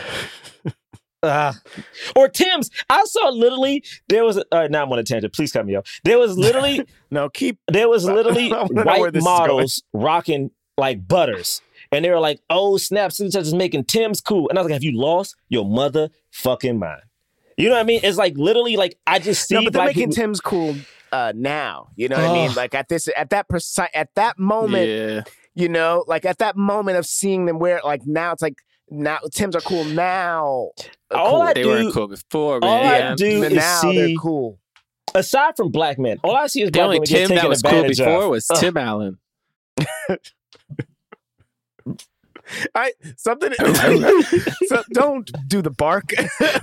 Or Tim's. I saw literally, there was, now I'm on a tangent, please cut me off. There was literally, there was literally white models rocking like Butters. And they were like, oh snap, such as making Tim's cool. And I was like, have you lost your motherfucking mind? You know what I mean? It's like literally like, I just see but they're making Tim's cool now. You know what I mean? Like at that moment, you know, like at that moment of seeing them wear it, like now it's like now Timbs are cool now. All I They do, weren't cool before, man. all I do is now they're see. cool. Aside from black men, all I see is The black only women get Tim that taken was cool advantage before of. was Ugh. Tim Allen. Something. So don't do the bark.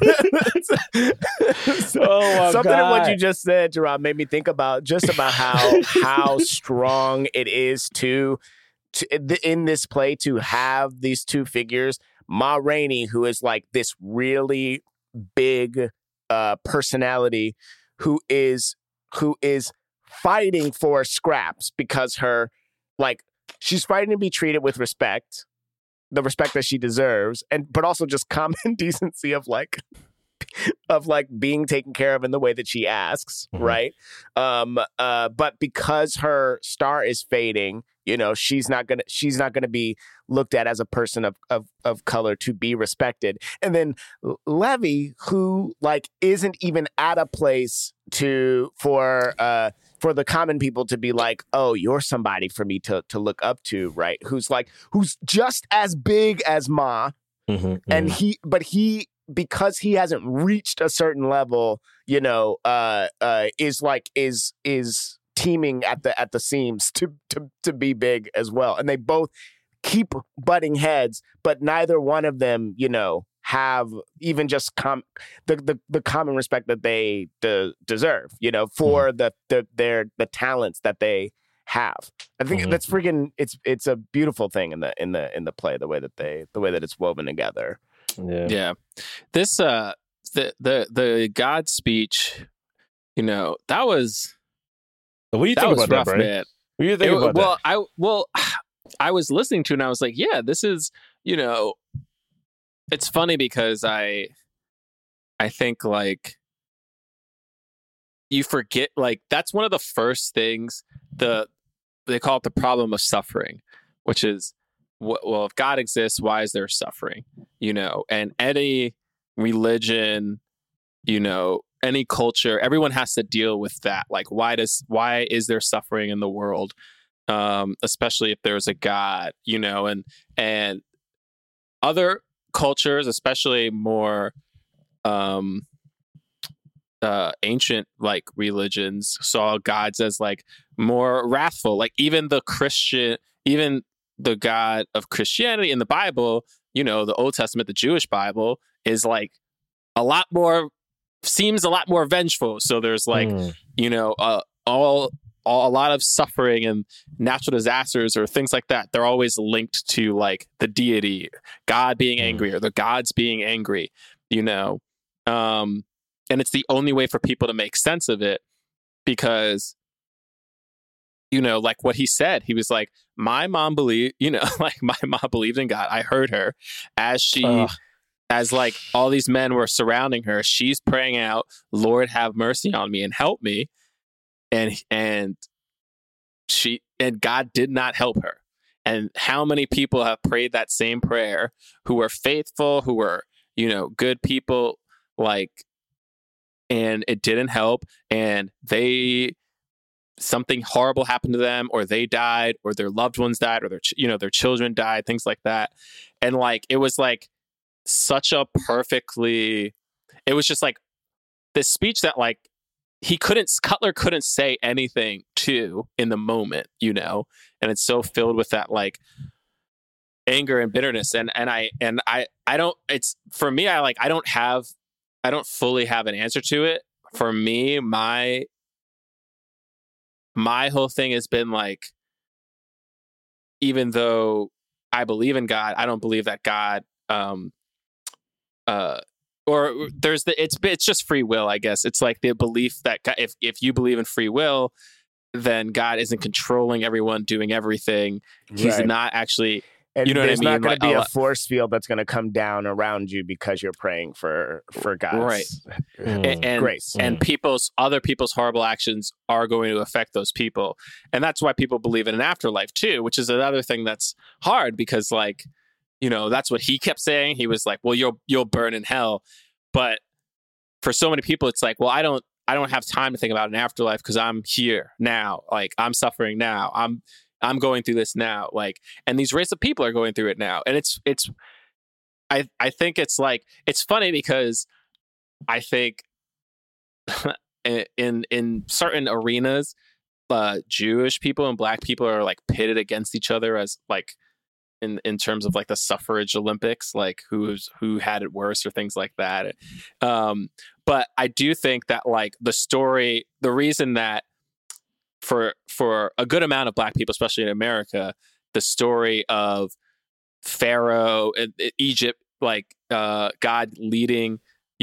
Oh my Something in what God. you just said, Gerard, made me think about how strong it is to in this play to have these two figures, Ma Rainey, who is like this really big personality, who is fighting for scraps because she's fighting to be treated with respect, the respect that she deserves, but also just common decency of being taken care of in the way that she asks, right? But because her star is fading, she's not gonna be looked at as a person of color to be respected. And then Levy, who isn't even at a place for the common people to be like, oh, you're somebody for me to look up to, right? Who's just as big as Ma, and because he hasn't reached a certain level, is teaming at the seams to be big as well. And they both keep butting heads, but neither one of them, have even just the common respect that they deserve, for the talents that they have. I think that's freaking. It's a beautiful thing in the play, the way that it's woven together. Yeah. This the God speech, that was. What do you that think was about rough, that, Bray? man. What do you think about that? I was listening to it and I was like, yeah, this is, it's funny because I think you forget, that's one of the first things they call it the problem of suffering, which is, well, if God exists, why is there suffering? And any religion, any culture, everyone has to deal with that. Why is there suffering in the world? Especially if there's a God, and other cultures, especially more ancient religions, saw gods as more wrathful. Even the God of Christianity in the Bible, the Old Testament, the Jewish Bible, is seems a lot more vengeful. So there's a lot of suffering and natural disasters or things like that. They're always linked to the deity, God being angry or the gods being angry, and it's the only way for people to make sense of it because, what he said, he was like, my mom believed, my mom believed in God. I heard her as all these men were surrounding her. She's praying out, Lord, have mercy on me and help me. And God did not help her. And how many people have prayed that same prayer who were faithful, who were, good people, and it didn't help. And something horrible happened to them, or they died, or their loved ones died, or their children died, things like that. And it was such a perfectly, it was just this speech that Cutler couldn't say anything to in the moment, and it's so filled with that anger and bitterness. And I don't, it's for me, I don't fully have an answer to it. For me, my whole thing has been even though I believe in God, I don't believe that God, or there's it's just free will, I guess. It's the belief that if you believe in free will, then God isn't controlling everyone doing everything. He's not actually, and you know there's what I mean? not going to be a force field that's going to come down around you because you're praying for God's grace. And other people's horrible actions are going to affect those people. And that's why people believe in an afterlife too, which is another thing that's hard because that's what he kept saying. He was like, well, you'll burn in hell. But for so many people, it's well, I don't have time to think about an afterlife because I'm here now. I'm suffering now. I'm going through this now. And these race of people are going through it now. And it's I think it's like, it's funny because I think in certain arenas, Jewish people and Black people are like pitted against each other as like in terms of like the suffrage Olympics, like who had it worse or things like that. But I do think that like the reason that for a good amount of Black people, especially in America, the story of Pharaoh and Egypt, like God leading,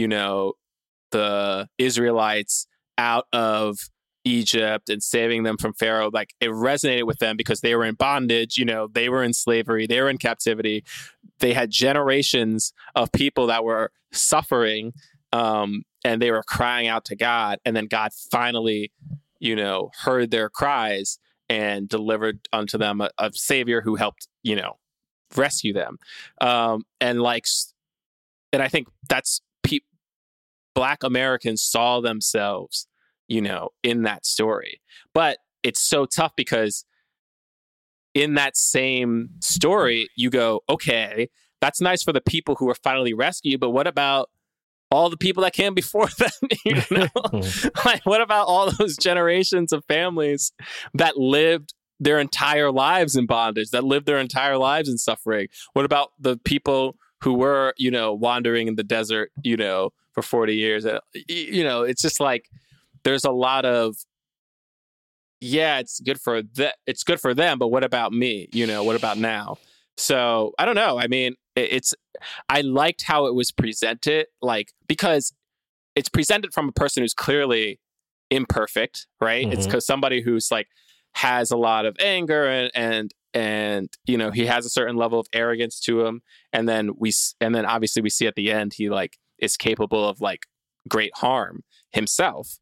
the Israelites out of Egypt and saving them from Pharaoh, like it resonated with them because they were in bondage, they were in slavery, they were in captivity. They had generations of people that were suffering, and they were crying out to God. And then God finally, heard their cries and delivered unto them a savior who helped, rescue them. And I think that's Black Americans saw themselves, in that story. But it's so tough because in that same story, you go, okay, that's nice for the people who were finally rescued, but what about all the people that came before them? Like, what about all those generations of families that lived their entire lives in bondage, that lived their entire lives in suffering? What about the people who were, wandering in the desert, for 40 years? It's just like, there's a lot of, it's good for them, but what about me? What about now? So I don't know. I mean, I liked how it was presented, like, because it's presented from a person who's clearly imperfect, right? It's because somebody who's like has a lot of anger and he has a certain level of arrogance to him, and then obviously we see at the end he like is capable of like great harm himself.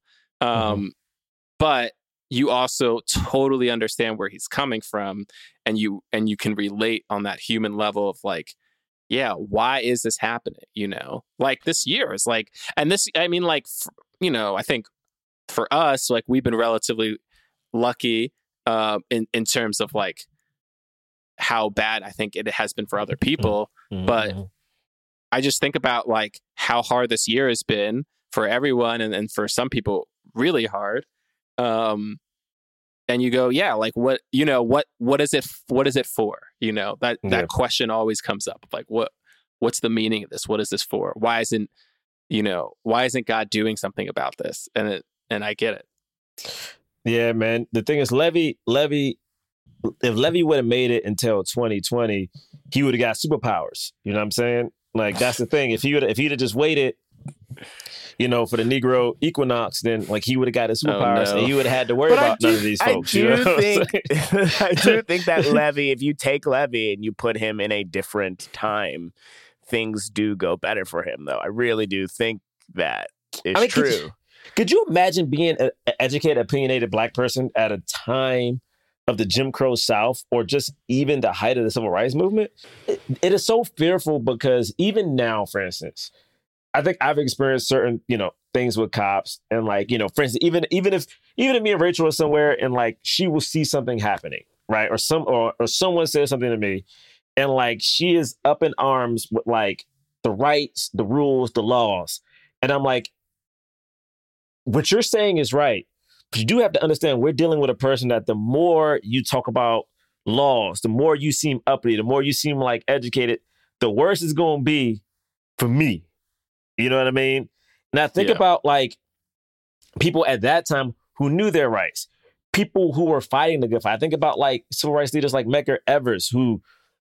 But you also totally understand where he's coming from, and you can relate on that human level of like, why is this happening? Like this year is like, and this, I mean, like, I think for us, like we've been relatively lucky in terms of like how bad I think it has been for other people. But I just think about like how hard this year has been for everyone, and for some people really hard. And you go, like what is it for? That question always comes up. Like, what's the meaning of this? What is this for? Why isn't God doing something about this? And I get it. Yeah, man. The thing is, Levy, if Levy would have made it until 2020, he would have got superpowers. You know what I'm saying? Like, that's the thing. If he'd have just waited, for the Negro equinox, then like he would have got his superpowers, and he would have had to worry about none of these folks. I do think that Levy, if you take Levy and you put him in a different time, things do go better for him, though. I really do think that is true. Could you imagine being an educated, opinionated Black person at a time of the Jim Crow South, or just even the height of the Civil Rights Movement? It is so fearful because even now, for instance, I think I've experienced certain, things with cops, and like, for instance, even if me and Rachel are somewhere and like she will see something happening, right, or someone says something to me, and like she is up in arms with like the rights, the rules, the laws, and I'm like, what you're saying is right, but you do have to understand we're dealing with a person that the more you talk about laws, the more you seem uppity, the more you seem like educated, the worse it's going to be for me. You know what I mean? And I think about like people at that time who knew their rights, people who were fighting the good fight. I think about like civil rights leaders like Medgar Evers, who,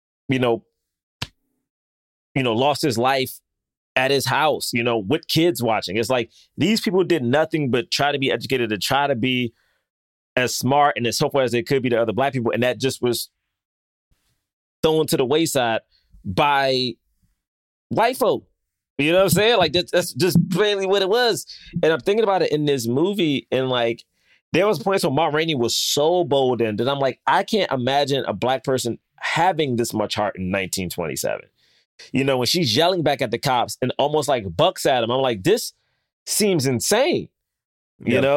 lost his life at his house, with kids watching. It's like these people did nothing but try to be educated, to try to be as smart and as helpful as they could be to other Black people. And that just was thrown to the wayside by white folk. You know what I'm saying? Like, that's just plainly what it was. And I'm thinking about it in this movie, and like, there was points where Ma Rainey was so bold in that I'm like, I can't imagine a Black person having this much heart in 1927. When she's yelling back at the cops and almost like bucks at them, I'm like, this seems insane.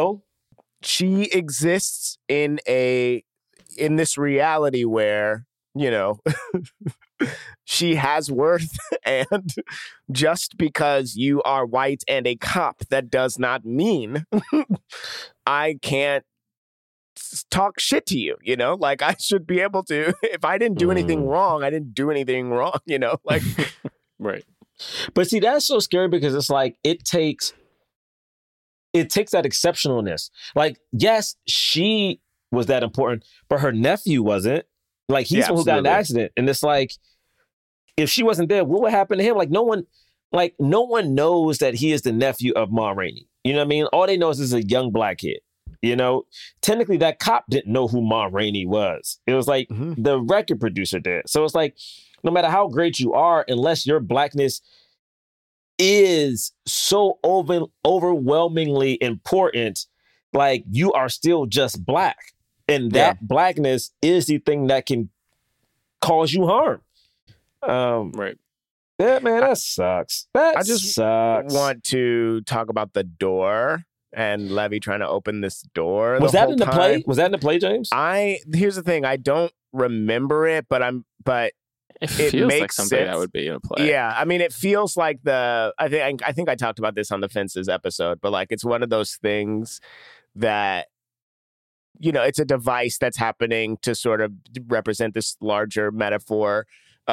She exists in this reality where you know, she has worth. And just because you are white and a cop, that does not mean I can't talk shit to you, you know? Like, I should be able to. If I didn't do anything wrong, I didn't do anything wrong, you know? Like, Right. But see, that's so scary because it's like it takes that exceptionalness. Like, yes, she was that important, but her nephew wasn't. Like, he's the one who got in the accident. And it's like, if she wasn't there, what would happen to him? Like, no one knows that he is the nephew of Ma Rainey. You know what I mean? All they know is this is a young black kid. You know, technically that cop didn't know who Ma Rainey was. It was like the record producer did. So it's like, no matter how great you are, unless your blackness is so overwhelmingly important, like, you are still just black. And that blackness is the thing that can cause you harm. Right. Yeah, man, that sucks. I just want to talk about the door and Levy trying to open this door. Was that in the play? Was that in the play, James? Here's the thing. I don't remember it, but it feels makes like something sense. that would be in a play. Yeah, I mean, it feels like I think I talked about this on the Fences episode, but like, it's one of those things that, you know, it's a device that's happening to sort of represent this larger metaphor.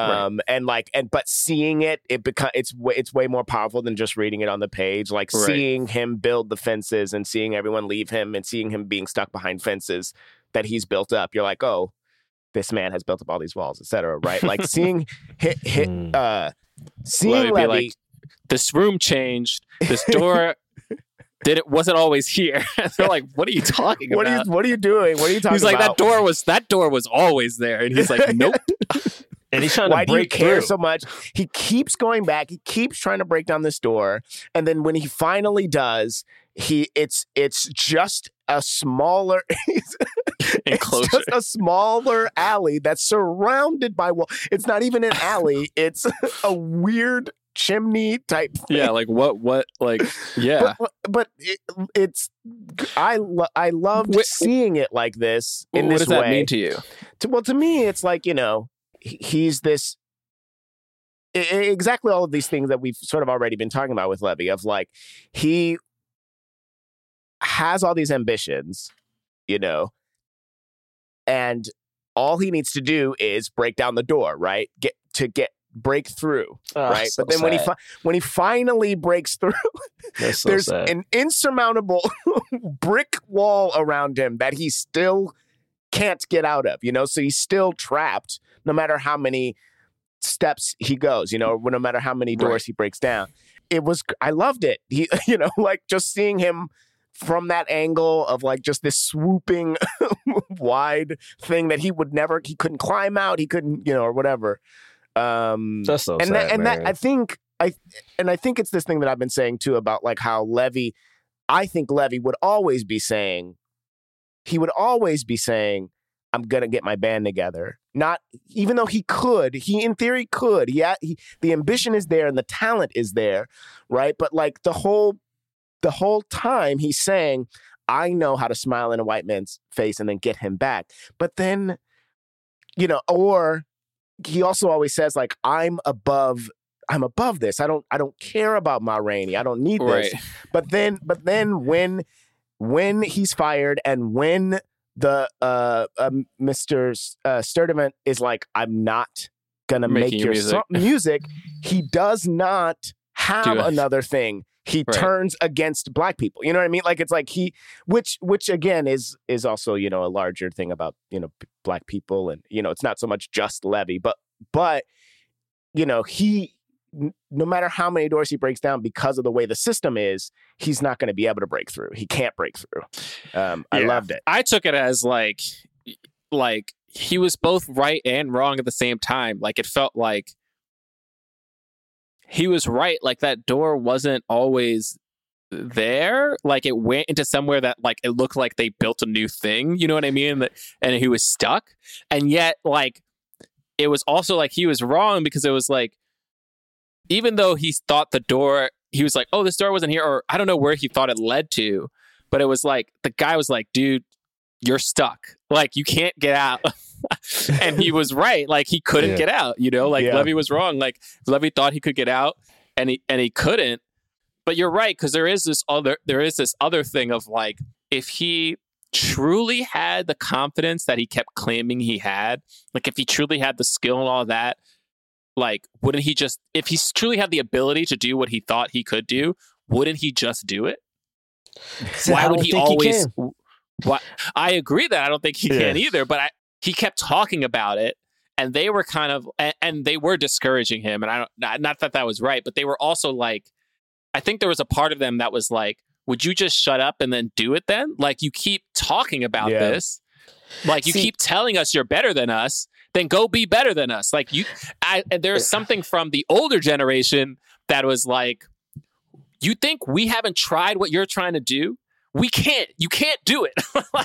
But seeing it's way more powerful than just reading it on the page. Like, seeing him build the fences and seeing everyone leave him and seeing him being stuck behind fences that he's built up. You're like, oh, this man has built up all these walls, etc. Right? Like, seeing seeing Levy, like, this room changed. This door wasn't always here. They're like, what are you talking about? What are you doing? What are you talking about? He's like, that door was always there. And he's like, nope. And he's trying Why to break do you care through so much? He keeps going back. He keeps trying to break down this door. And then when he finally does, it's just a smaller enclosure. It's just a smaller alley that's surrounded by wall. It's not even an alley. It's a weird chimney type thing. Yeah, like what like, yeah. But it's I loved seeing it like this in this way. What does that mean to you? To me, it's like, you know, he's this exactly all of these things that we've sort of already been talking about with Levy, of like, he has all these ambitions, you know, and all he needs to do is break down the door, right? Break through, right? So but then when he finally breaks through, there's an insurmountable brick wall around him that he still can't get out of, you know? So he's still trapped no matter how many steps he goes, you know, no matter how many doors he breaks down. I loved it. He, you know, like, just seeing him from that angle of like just this swooping wide thing that he couldn't climb out, he couldn't, you know, or whatever. That's so and sad, and man. that I think it's this thing that I've been saying too about like how I think Levy would always be saying, I'm going to get my band together. Not, even though he in theory could, the ambition is there and the talent is there, right? But like the whole time he's saying, I know how to smile in a white man's face and then get him back. But then, you know, or he also always says like, I'm above this. I don't care about Ma Rainey. I don't need this. But then when he's fired and when the Mr. Sturdivant is like, I'm not gonna make your music, he does not have another thing. He turns against black people. You know what I mean? Like, it's like which again is also, you know, a larger thing about, you know, black people, and, you know, it's not so much just Levy, but you know, no matter how many doors he breaks down, because of the way the system is, he's not going to be able to break through. He can't break through. I loved it. I took it as like he was both right and wrong at the same time. Like, it felt like he was right. Like, that door wasn't always there. Like, it went into somewhere that, like, it looked like they built a new thing. You know what I mean? And he was stuck. And yet, like, it was also like he was wrong, because it was like, even though he thought the door, he was like, oh, this door wasn't here, or I don't know where he thought it led to, but it was like, the guy was like, dude, you're stuck. Like, you can't get out. And he was right. Like, he couldn't get out, like Levy was wrong. Like, Levy thought he could get out and he couldn't. But you're right, because there is this other thing of like, if he truly had the confidence that he kept claiming he had, like if he truly had the skill and all that, like, wouldn't he just, if he truly had the ability to do what he thought he could do, wouldn't he just do it? Why would he always? I agree that I don't think he can either, but he kept talking about it, and they were kind of, and they were discouraging him, and not that was right, but they were also like, I think there was a part of them that was like, would you just shut up and then do it then? Like, you keep talking about this, like you keep telling us you're better than us, then go be better than us. Like there's something from the older generation that was like, you think we haven't tried what you're trying to do? You can't do it.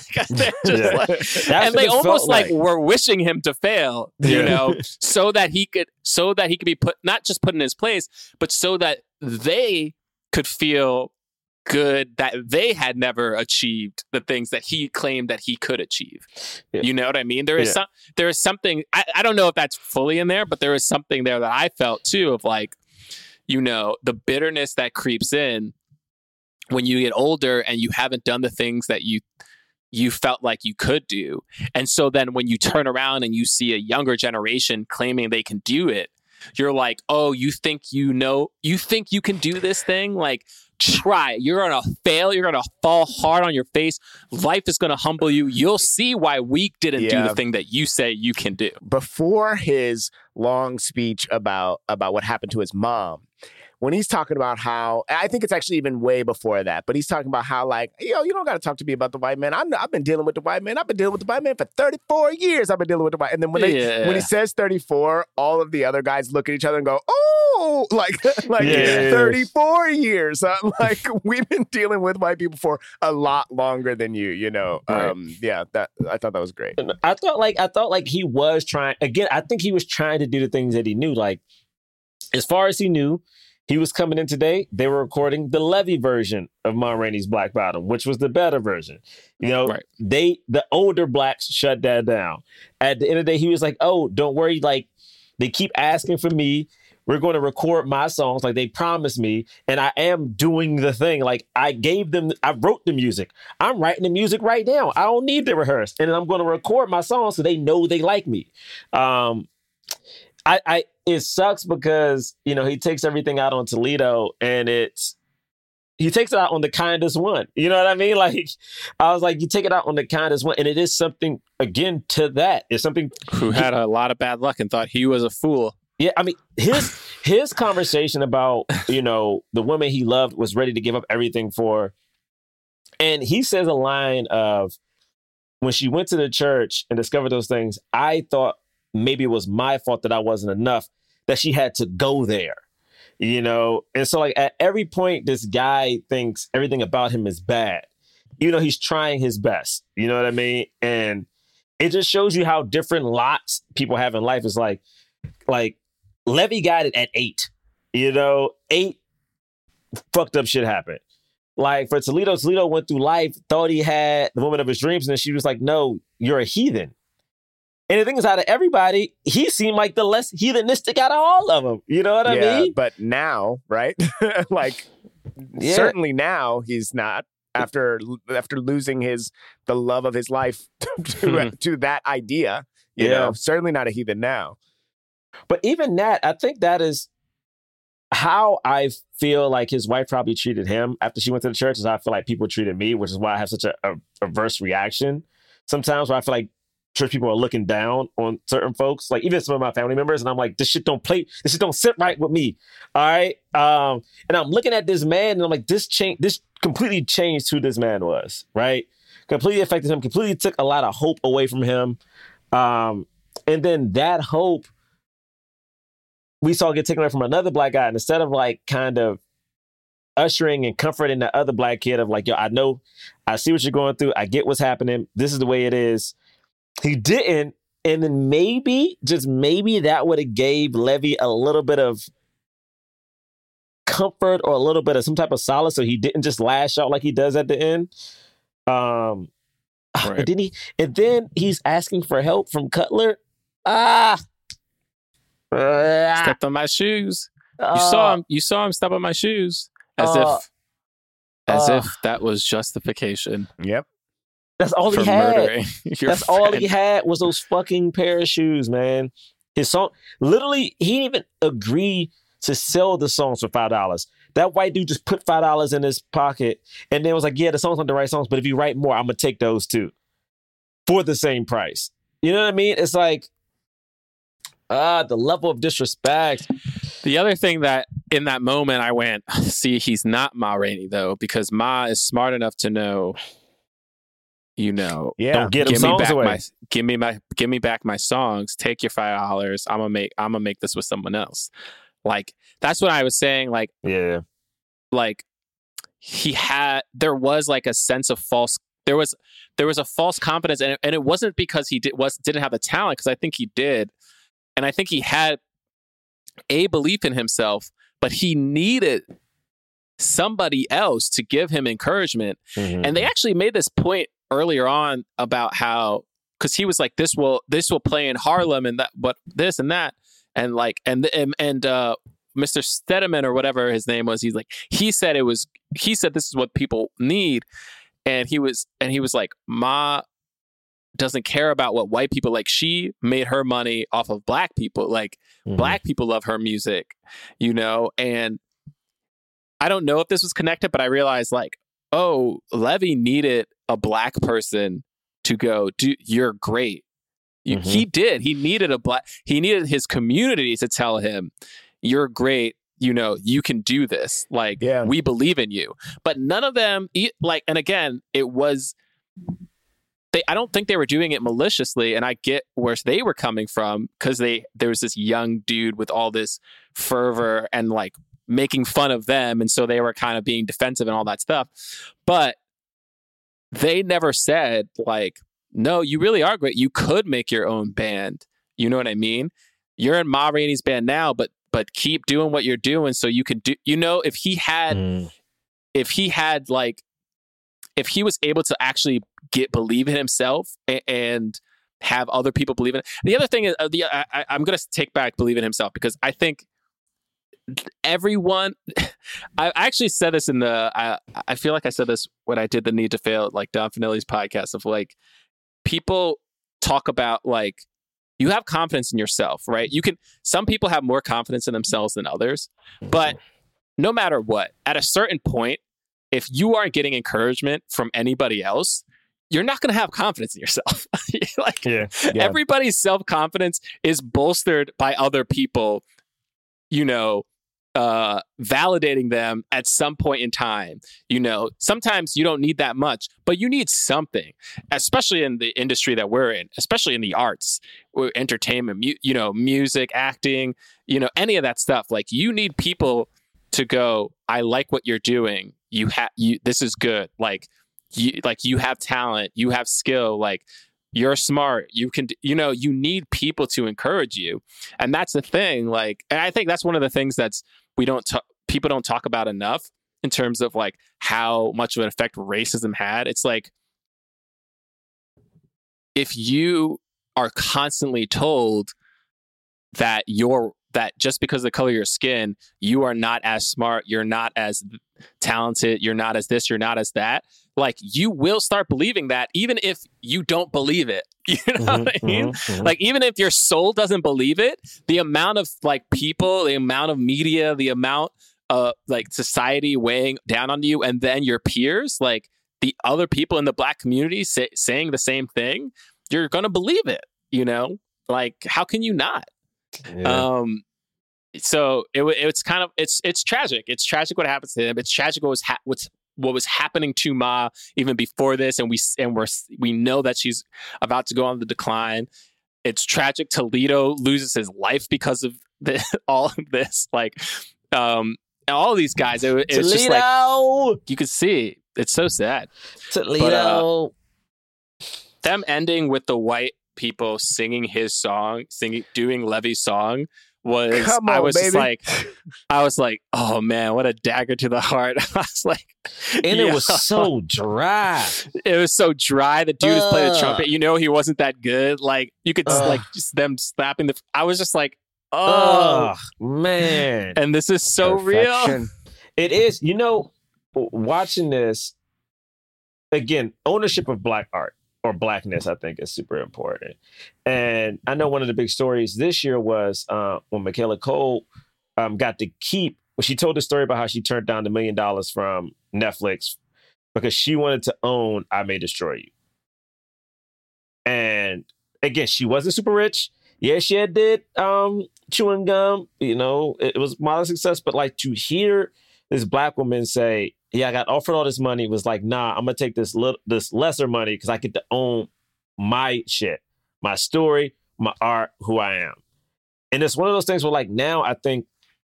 And they almost like were wishing him to fail, so that he could be not just put in his place, but so that they could feel good that they had never achieved the things that he claimed that he could achieve. You know what I mean? There is something, I don't know if that's fully in there, but there is something there that I felt too of like, the bitterness that creeps in when you get older and you haven't done the things that you felt like you could do. And so then when you turn around and you see a younger generation claiming they can do it, you're like, oh, you think you can do this thing? Like, try it. You're going to fail. You're going to fall hard on your face. Life is going to humble you. You'll see why we didn't do the thing that you say you can do. Before his long speech about what happened to his mom, when he's talking about how, I think it's actually even way before that, but he's talking about how like, you don't got to talk to me about the white man. I've been dealing with the white man. I've been dealing with the white man for 34 years. I've been dealing with the white. And then when he says 34, all of the other guys look at each other and go, oh, like 34 years. Like, we've been dealing with white people for a lot longer than you, that I thought that was great. I thought like he was trying, again, I think he was trying to do the things that he knew. Like, as far as he knew, he was coming in today. They were recording the Levy version of Ma Rainey's Black Bottom, which was the better version. The older blacks shut that down. At the end of the day, he was like, "Oh, don't worry. Like, they keep asking for me. We're going to record my songs like they promised me, and I am doing the thing. Like, I wrote the music. I'm writing the music right now. I don't need to rehearse, and I'm going to record my songs so they know they like me." It sucks because, he takes everything out on Toledo, and he takes it out on the kindest one. You know what I mean? Like, I was like, you take it out on the kindest one, and it is something, again, to that. It's something who had a lot of bad luck and thought he was a fool. Yeah, I mean, his conversation about, the woman he loved was ready to give up everything for. And he says a line of, when she went to the church and discovered those things, I thought maybe it was my fault that I wasn't enough, that she had to go there, And so, like, at every point, this guy thinks everything about him is bad. He's trying his best. You know what I mean? And it just shows you how different lots people have in life. It's like Levy got it at 8. 8 fucked up shit happened. Like, for Toledo went through life, thought he had the woman of his dreams, and then she was like, no, you're a heathen. And the thing is, out of everybody, he seemed like the less heathenistic out of all of them. You know what I mean? But now, right? Certainly now he's not. After losing the love of his life to that idea, certainly not a heathen now. But even that, I think that is how I feel like his wife probably treated him after she went to the church, is how I feel like people treated me, which is why I have such a adverse reaction sometimes, where I feel like church people are looking down on certain folks, like even some of my family members, and I'm like, this shit don't sit right with me. All right. And I'm looking at this man, and I'm like, this completely changed who this man was, right? Completely affected him, completely took a lot of hope away from him. And then that hope we saw get taken away from another black guy. And instead of like kind of ushering and comforting the other black kid of like, yo, I see what you're going through. I get what's happening. This is the way it is. He didn't. And then maybe, just maybe, that would have gave Levy a little bit of comfort or a little bit of some type of solace, so he didn't just lash out like he does at the end. Right. And then he's asking for help from Cutler. Stepped on my shoes. You saw him step on my shoes as if that was justification. Yep. That's all he for had. murdering your That's all friend. he had was those fucking pair of shoes, man. His song, literally, he didn't even agree to sell the songs for $5. That white dude just put $5 in his pocket and then was like, yeah, the songs aren't the right songs, but if you write more, I'm going to take those too for the same price. You know what I mean? It's like, the level of disrespect. The other thing that in that moment I went, see, he's not Ma Rainey though, because Ma is smart enough to know, Don't get him songs away. Give me back my songs. Take your $5. I'm gonna make this with someone else. Like that's what I was saying. Like Yeah. like there was like a sense of there was a false confidence, and it wasn't because he didn't have the talent, because I think he did, and I think he had a belief in himself, but he needed somebody else to give him encouragement. Mm-hmm. And they actually made this point earlier on about how, because he was like, this will play in Harlem and that, but this and that, and like and Mr. Stedeman or whatever his name was, he said this is what people need, and he was like, Ma doesn't care about what white people like. She made her money off of black people. Like black people love her music, and I don't know if this was connected, but I realized like, oh, Levy needed a black person to go, you're great. He did. He needed his community to tell him, you're great. You can do this. Like, we believe in you. But none of them, and again, it was, I don't think they were doing it maliciously, and I get where they were coming from, because there was this young dude with all this fervor and like making fun of them, and so they were kind of being defensive and all that stuff. But they never said like, no, you really are great. You could make your own band. You know what I mean? You're in Ma Rainey's band now, but keep doing what you're doing so you can do. If he was able to actually believe in himself and have other people believe in it. The other thing is, I'm going to take back believe in himself, because I think everyone, I actually said this I feel like I said this when I did the Need to Fail, like Don Finelli's podcast, of like, people talk about like, you have confidence in yourself, right? Some people have more confidence in themselves than others, but no matter what, at a certain point, if you aren't getting encouragement from anybody else, you're not going to have confidence in yourself. Everybody's self-confidence is bolstered by other people, validating them at some point in time. Sometimes you don't need that much, but you need something, especially in the industry that we're in, especially in the arts, entertainment, music, acting, any of that stuff. Like, you need people to go, I like what you're doing. This is good. You have talent, you have skill, like, you're smart. You can, you need people to encourage you. And that's the thing. Like, and I think that's one of the things people don't talk about enough in terms of like how much of an effect racism had. It's like, if you are constantly told that just because of the color of your skin, you are not as smart, you're not as talented, you're not as this, you're not as that, like, you will start believing that, even if you don't believe it. You know what I mean? Like, even if your soul doesn't believe it, the amount of like people, the amount of media, the amount of like society weighing down on you, and then your peers, like the other people in the Black community saying the same thing, you're going to believe it, like, how can you not? Yeah. So it's kind of, it's tragic. It's tragic what happens to him. It's tragic what was happening to Ma even before this, and we know that she's about to go on the decline. It's tragic Toledo loses his life because of all of this. Like, all of these guys, it's just like, you could see, it's so sad. Toledo. But, them ending with the white people singing his song, doing Levy's song, was Come I on, was just baby. I was like, oh man, what a dagger to the heart. I was like, And it was so dry. it was so dry. The dude who's playing the trumpet, you know, he wasn't that good. Like you could like just them slapping the. I was just like, oh man. And this is so real. Perfection. It is. You know, watching this again, ownership of Black art or Blackness, I think, is super important. And I know one of the big stories this year was when Michaela Cole got to keep. Well, she told the story about how she turned down $1 million from Netflix because she wanted to own I May Destroy You. And again, she wasn't super rich. Yeah, she had did chewing gum. You know, it was modest success. But like to hear this Black woman say, yeah, I got offered all this money. It was like, nah, I'm going to take this lesser money because I get to own my shit, my story, my art, who I am. And it's one of those things where like now I think,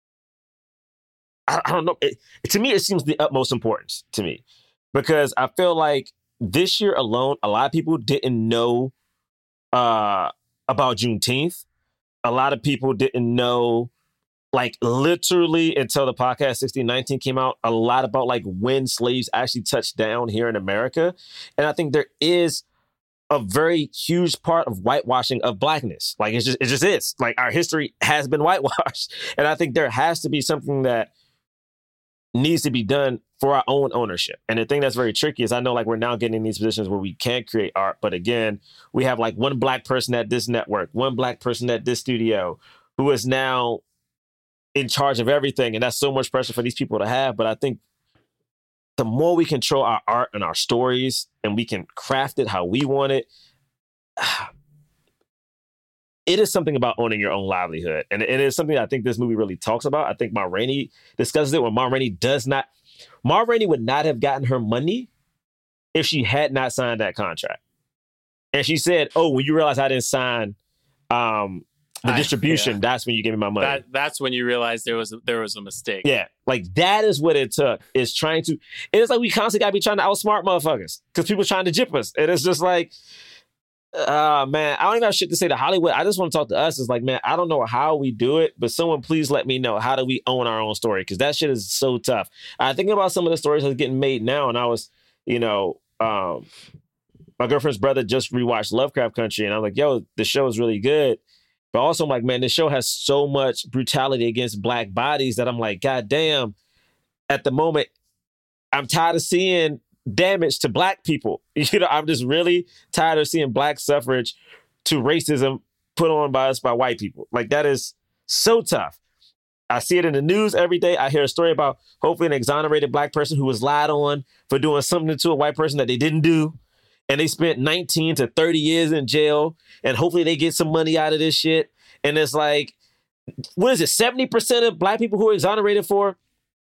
I don't know. To me, it seems the utmost importance to me because I feel like this year alone, a lot of people didn't know about Juneteenth. A lot of people didn't know, like literally until the podcast 1619 came out, a lot about like when slaves actually touched down here in America. And I think there is a very huge part of whitewashing of Blackness. Like it just is. Like our history has been whitewashed. And I think there has to be something that needs to be done for our own ownership. And the thing that's very tricky is I know like we're now getting in these positions where we can create art. But again, we have like one Black person at this network, one Black person at this studio who is now in charge of everything. And that's so much pressure for these people to have. But I think the more we control our art and our stories and we can craft it how we want it, it is something about owning your own livelihood. And it is something I think this movie really talks about. I think Ma Rainey discusses it when Ma Rainey would not have gotten her money if she had not signed that contract. And she said, oh, when you realize I didn't sign the distribution, that's when you give me my money. That's when you realize there was a mistake. Yeah, like that is what it took. Is trying to. It's like we constantly gotta be trying to outsmart motherfuckers because people trying to jip us, and it's just like, man, I don't even have shit to say to Hollywood. I just want to talk to us. It's like, man, I don't know how we do it, but someone please let me know, how do we own our own story? Because that shit is so tough. I think about some of the stories that's getting made now, and I was, you know, my girlfriend's brother just rewatched Lovecraft Country, and I'm like, yo, the show is really good. But also I'm like, man, this show has so much brutality against Black bodies that I'm like, God damn, at the moment, I'm tired of seeing damage to Black people. You know, I'm just really tired of seeing Black suffrage to racism put on by us by white people. Like that is so tough. I see it in the news every day. I hear a story about hopefully an exonerated Black person who was lied on for doing something to a white person that they didn't do. And they spent 19 to 30 years in jail. And hopefully they get some money out of this shit. And it's like, what is it? 70% of Black people who are exonerated for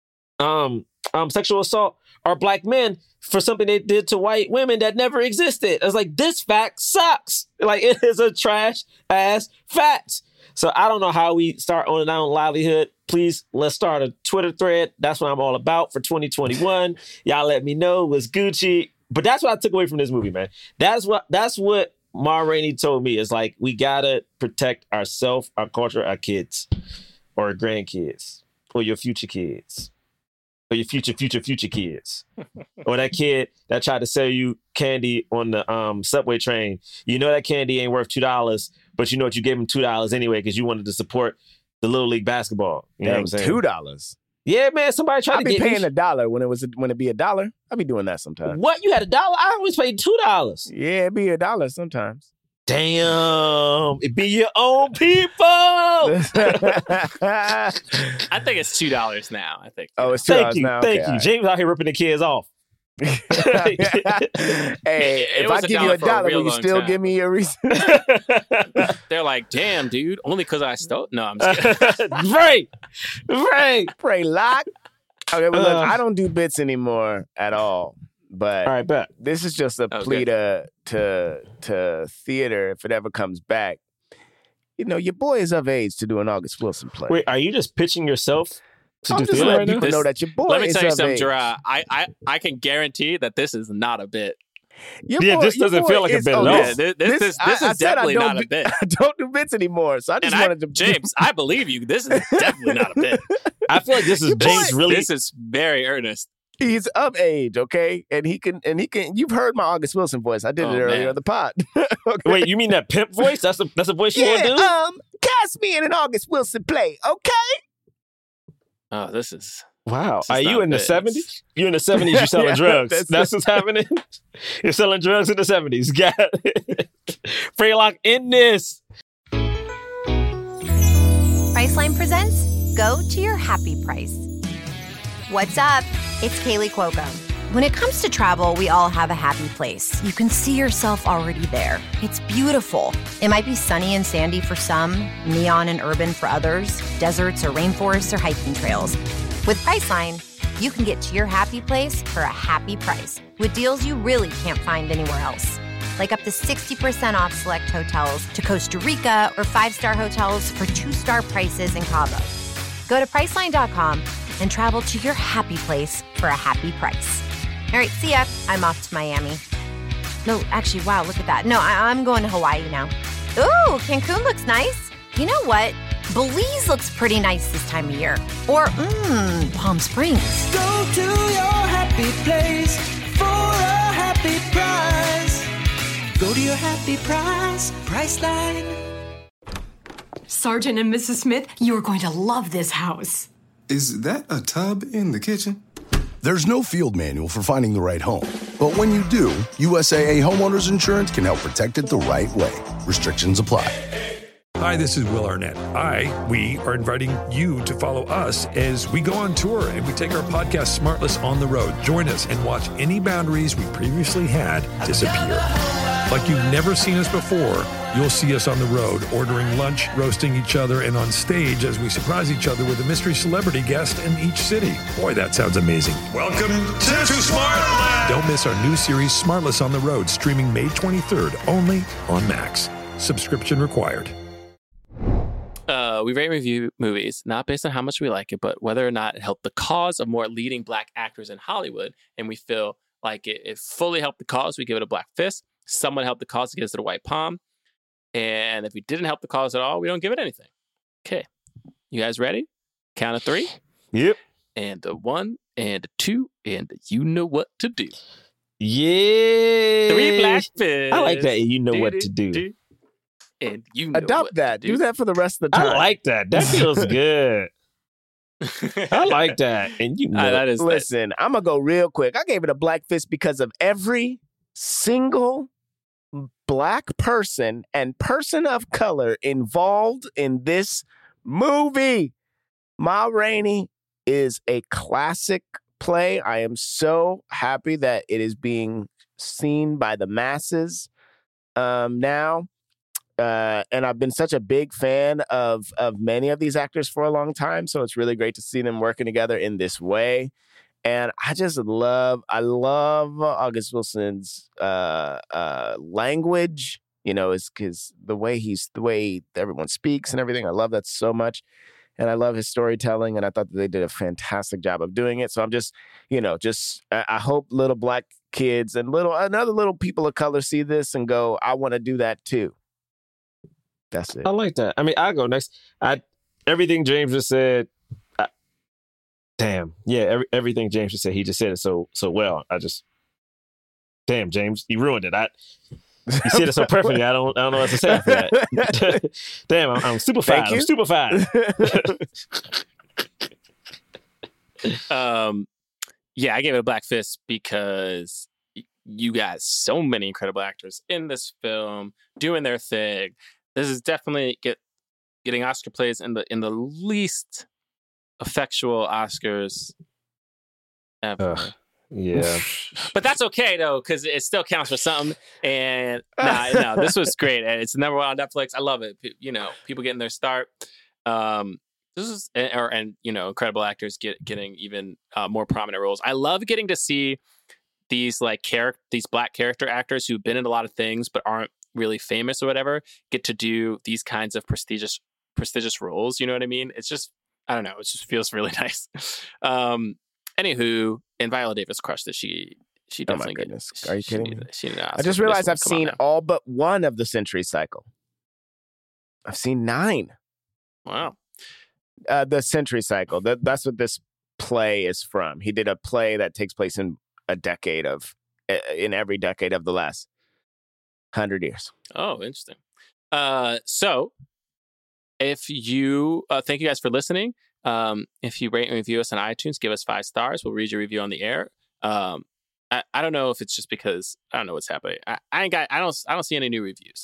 sexual assault are Black men for something they did to white women that never existed. It's like, this fact sucks. Like, it is a trash ass fact. So I don't know how we start owning our own livelihood. Please, let's start a Twitter thread. That's what I'm all about for 2021. Y'all let me know. It was Gucci. But that's what I took away from this movie, man. That's what Ma Rainey told me. Is like, we gotta protect ourselves, our culture, our kids, or our grandkids, or your future kids, or your future kids, or that kid that tried to sell you candy on the subway train. You know that candy ain't worth $2, but you know what? You gave him $2 anyway because you wanted to support the Little League basketball. You know what I'm saying? $2. Yeah, man. Somebody tried I'd to be get paying $1 when it be $1. I'd be doing that sometimes. What? You had $1? I always paid $2. Yeah, it'd be $1 sometimes. Damn, it be your own people. I think it's $2 now. I think. Oh, it's $2 Thank you, now. thank Okay, you. James out here ripping the kids off. Hey, if I give you $1, will you still give me a reason? They're like, damn, dude, only because I stole. No, I'm just kidding. Right. Pray lock. Okay, well, look, I don't do bits anymore at all. But all right, bet. This is just a plea to theater if it ever comes back. You know, your boy is of age to do an August Wilson play. Wait, are you just pitching yourself to I'm do just theater letting right people now? know that your boy Let me is tell you of something, age. Gerard. I can guarantee that this is not a bit. This doesn't feel like a bit at all. Yeah, this is definitely not a bit. I don't do bits anymore, so I just wanted to. James, I believe you. This is definitely not a bit. I feel like this is James really. This is very earnest. He's of age, okay, and he can. You've heard my August Wilson voice. I did it earlier on the pod. Okay. Wait, you mean that pimp voice? That's a voice you want to do? Cast me in an August Wilson play, okay? Oh, this is. Wow. Are you in the 70s? You in the 70s, you're selling drugs. That's what's happening? You're selling drugs in the 70s. Got it. Freylock in this. Priceline presents Go to Your Happy Price. What's up? It's Kaylee Cuoco. When it comes to travel, we all have a happy place. You can see yourself already there. It's beautiful. It might be sunny and sandy for some, neon and urban for others, deserts or rainforests or hiking trails. With Priceline, you can get to your happy place for a happy price with deals you really can't find anywhere else. Like up to 60% off select hotels to Costa Rica or 5-star hotels for 2-star prices in Cabo. Go to Priceline.com and travel to your happy place for a happy price. All right, see ya. I'm off to Miami. No, actually, wow, look at that. No, I'm going to Hawaii now. Ooh, Cancun looks nice. You know what? Belize looks pretty nice this time of year. Or, Palm Springs. Go to your happy place for a happy price. Go to your happy price, Priceline. Sergeant and Mrs. Smith, you are going to love this house. Is that a tub in the kitchen? There's no field manual for finding the right home. But when you do, USAA Homeowners Insurance can help protect it the right way. Restrictions apply. Hi, this is Will Arnett. We are inviting you to follow us as we go on tour and we take our podcast Smartless on the road. Join us and watch any boundaries we previously had disappear. Like you've never seen us before, you'll see us on the road, ordering lunch, roasting each other, and on stage as we surprise each other with a mystery celebrity guest in each city. Boy, that sounds amazing. Welcome to Smartland! Don't miss our new series, Smartless on the Road, streaming May 23rd, only on Max. Subscription required. We rate and review movies, not based on how much we like it, but whether or not it helped the cause of more leading Black actors in Hollywood. And we feel like it fully helped the cause, we give it a black fist. Someone helped the cause, gives it a white palm. And if we didn't help the cause at all, we don't give it anything. Okay. You guys ready? Count of 3. Yep. And a 1 and a 2, and you know what to do. Yeah. 3 black fists. I like that. You know what to do. And you know adopt that. Do that for the rest of the time. I like that. That feels good. I like that. And you know, that is. Listen, I'm gonna go real quick. I gave it a black fist because of every single Black person and person of color involved in this movie. Ma Rainey is a classic play. I am so happy that it is being seen by the masses now. And I've been such a big fan of many of these actors for a long time. So it's really great to see them working together in this way. And I love August Wilson's language, you know, is because the way everyone speaks and everything. I love that so much. And I love his storytelling. And I thought that they did a fantastic job of doing it. So I'm just, I hope little Black kids and other little people of color see this and go, I want to do that too. That's it. I like that. I mean, I'll go next. Everything James just said. Damn. Yeah, everything James just said. He just said it so well. Damn, James, you ruined it. You said it so perfectly. I don't know what to say after that. Damn, I'm stupefied. I'm stupefied. Yeah, I gave it a black fist because you got so many incredible actors in this film doing their thing. This is definitely getting Oscar plays in the least effectual Oscars ever. Yeah. But that's okay, though, because it still counts for something. And no, this was great. And it's number 1 on Netflix. I love it. People getting their start. This is, incredible actors getting even more prominent roles. I love getting to see these these Black character actors who've been in a lot of things but aren't really famous or whatever get to do these kinds of prestigious roles. You know what I mean? It's just, I don't know. It just feels really nice. Anywho, and Viola Davis crushed it. She She Oh my definitely goodness. Are you kidding me? I I just realized I've seen all but one of the Century Cycle. I've seen 9. Wow. The Century Cycle. That's what this play is from. He did a play that takes place in every decade of the last 100 years. Oh, interesting. So if you thank you guys for listening. If you rate and review us on iTunes, give us 5 stars. We'll read your review on the air. I don't know if it's just because I don't know what's happening. I don't see any new reviews.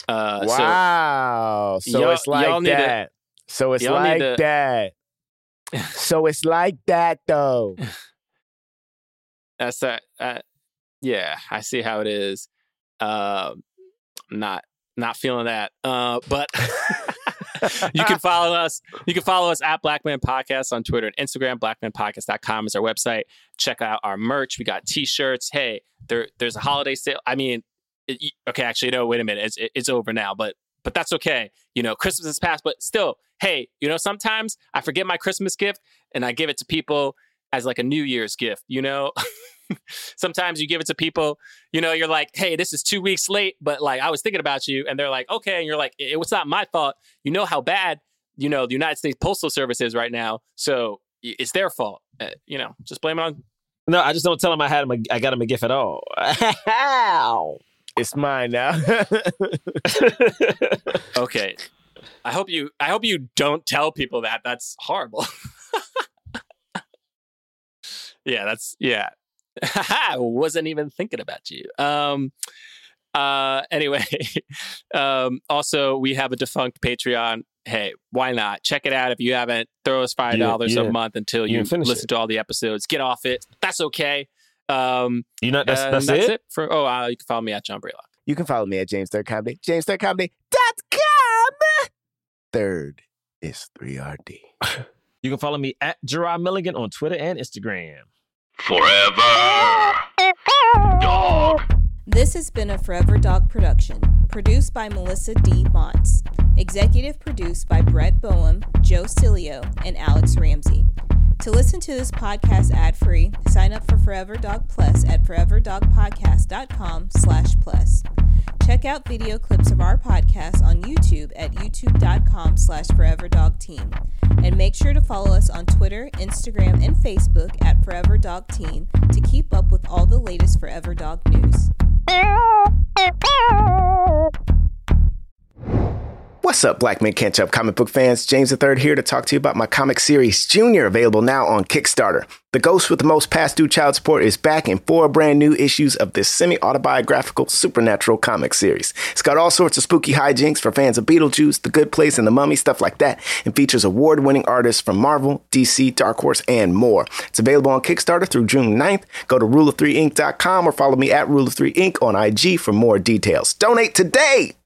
Wow. So it's like that. So it's like that. So it's like that, though. That's that. Yeah, I see how it is. Not feeling that. But you can follow us. You can follow us at Black Man Podcast on Twitter and Instagram. BlackmanPodcast.com is our website. Check out our merch. We got T-shirts. Hey, there's a holiday sale. I mean, okay, actually, no, wait a minute. It's over now, but that's okay. You know, Christmas has passed, but still, hey, you know, sometimes I forget my Christmas gift and I give it to people as like a New Year's gift, you know? Sometimes you give it to people, you know, you're like, hey, this is 2 weeks late, but like, I was thinking about you. And they're like, okay. And you're like, it was not my fault. You know how bad, you know, the United States Postal Service is right now. So it's their fault. You know, just blame it on. No, I just don't tell them I got him a gift at all. It's mine now. Okay. I hope you don't tell people that. That's horrible. Yeah. I wasn't even thinking about you. Anyway, also we have a defunct Patreon. Hey, why not? Check it out if you haven't. Throw us $5 a month until you listen to all the episodes. Get off it. That's okay. That's it? You can follow me at John Braylock. You can follow me at James Third Comedy. JamesThirdComedy.com. Third is 3RD. You can follow me at Gerard Milligan on Twitter and Instagram. Forever Dog. This has been a Forever Dog production, produced by Melissa D. Montz, executive produced by Brett Boehm, Joe Cilio, and Alex Ramsey. To listen to this podcast ad-free, sign up for Forever Dog Plus at foreverdogpodcast.com/plus. Check out video clips of our podcast on YouTube at youtube.com/foreverdogteam. And make sure to follow us on Twitter, Instagram, and Facebook at Forever Dog Team to keep up with all the latest Forever Dog news. What's up, Black Men Can't Jump comic book fans? James III here to talk to you about my comic series, Junior, available now on Kickstarter. The ghost with the most past due child support is back in 4 brand new issues of this semi-autobiographical supernatural comic series. It's got all sorts of spooky hijinks for fans of Beetlejuice, The Good Place, and The Mummy, stuff like that, and features award-winning artists from Marvel, DC, Dark Horse, and more. It's available on Kickstarter through June 9th. Go to ruleof3inc.com or follow me at ruleof3inc on IG for more details. Donate today!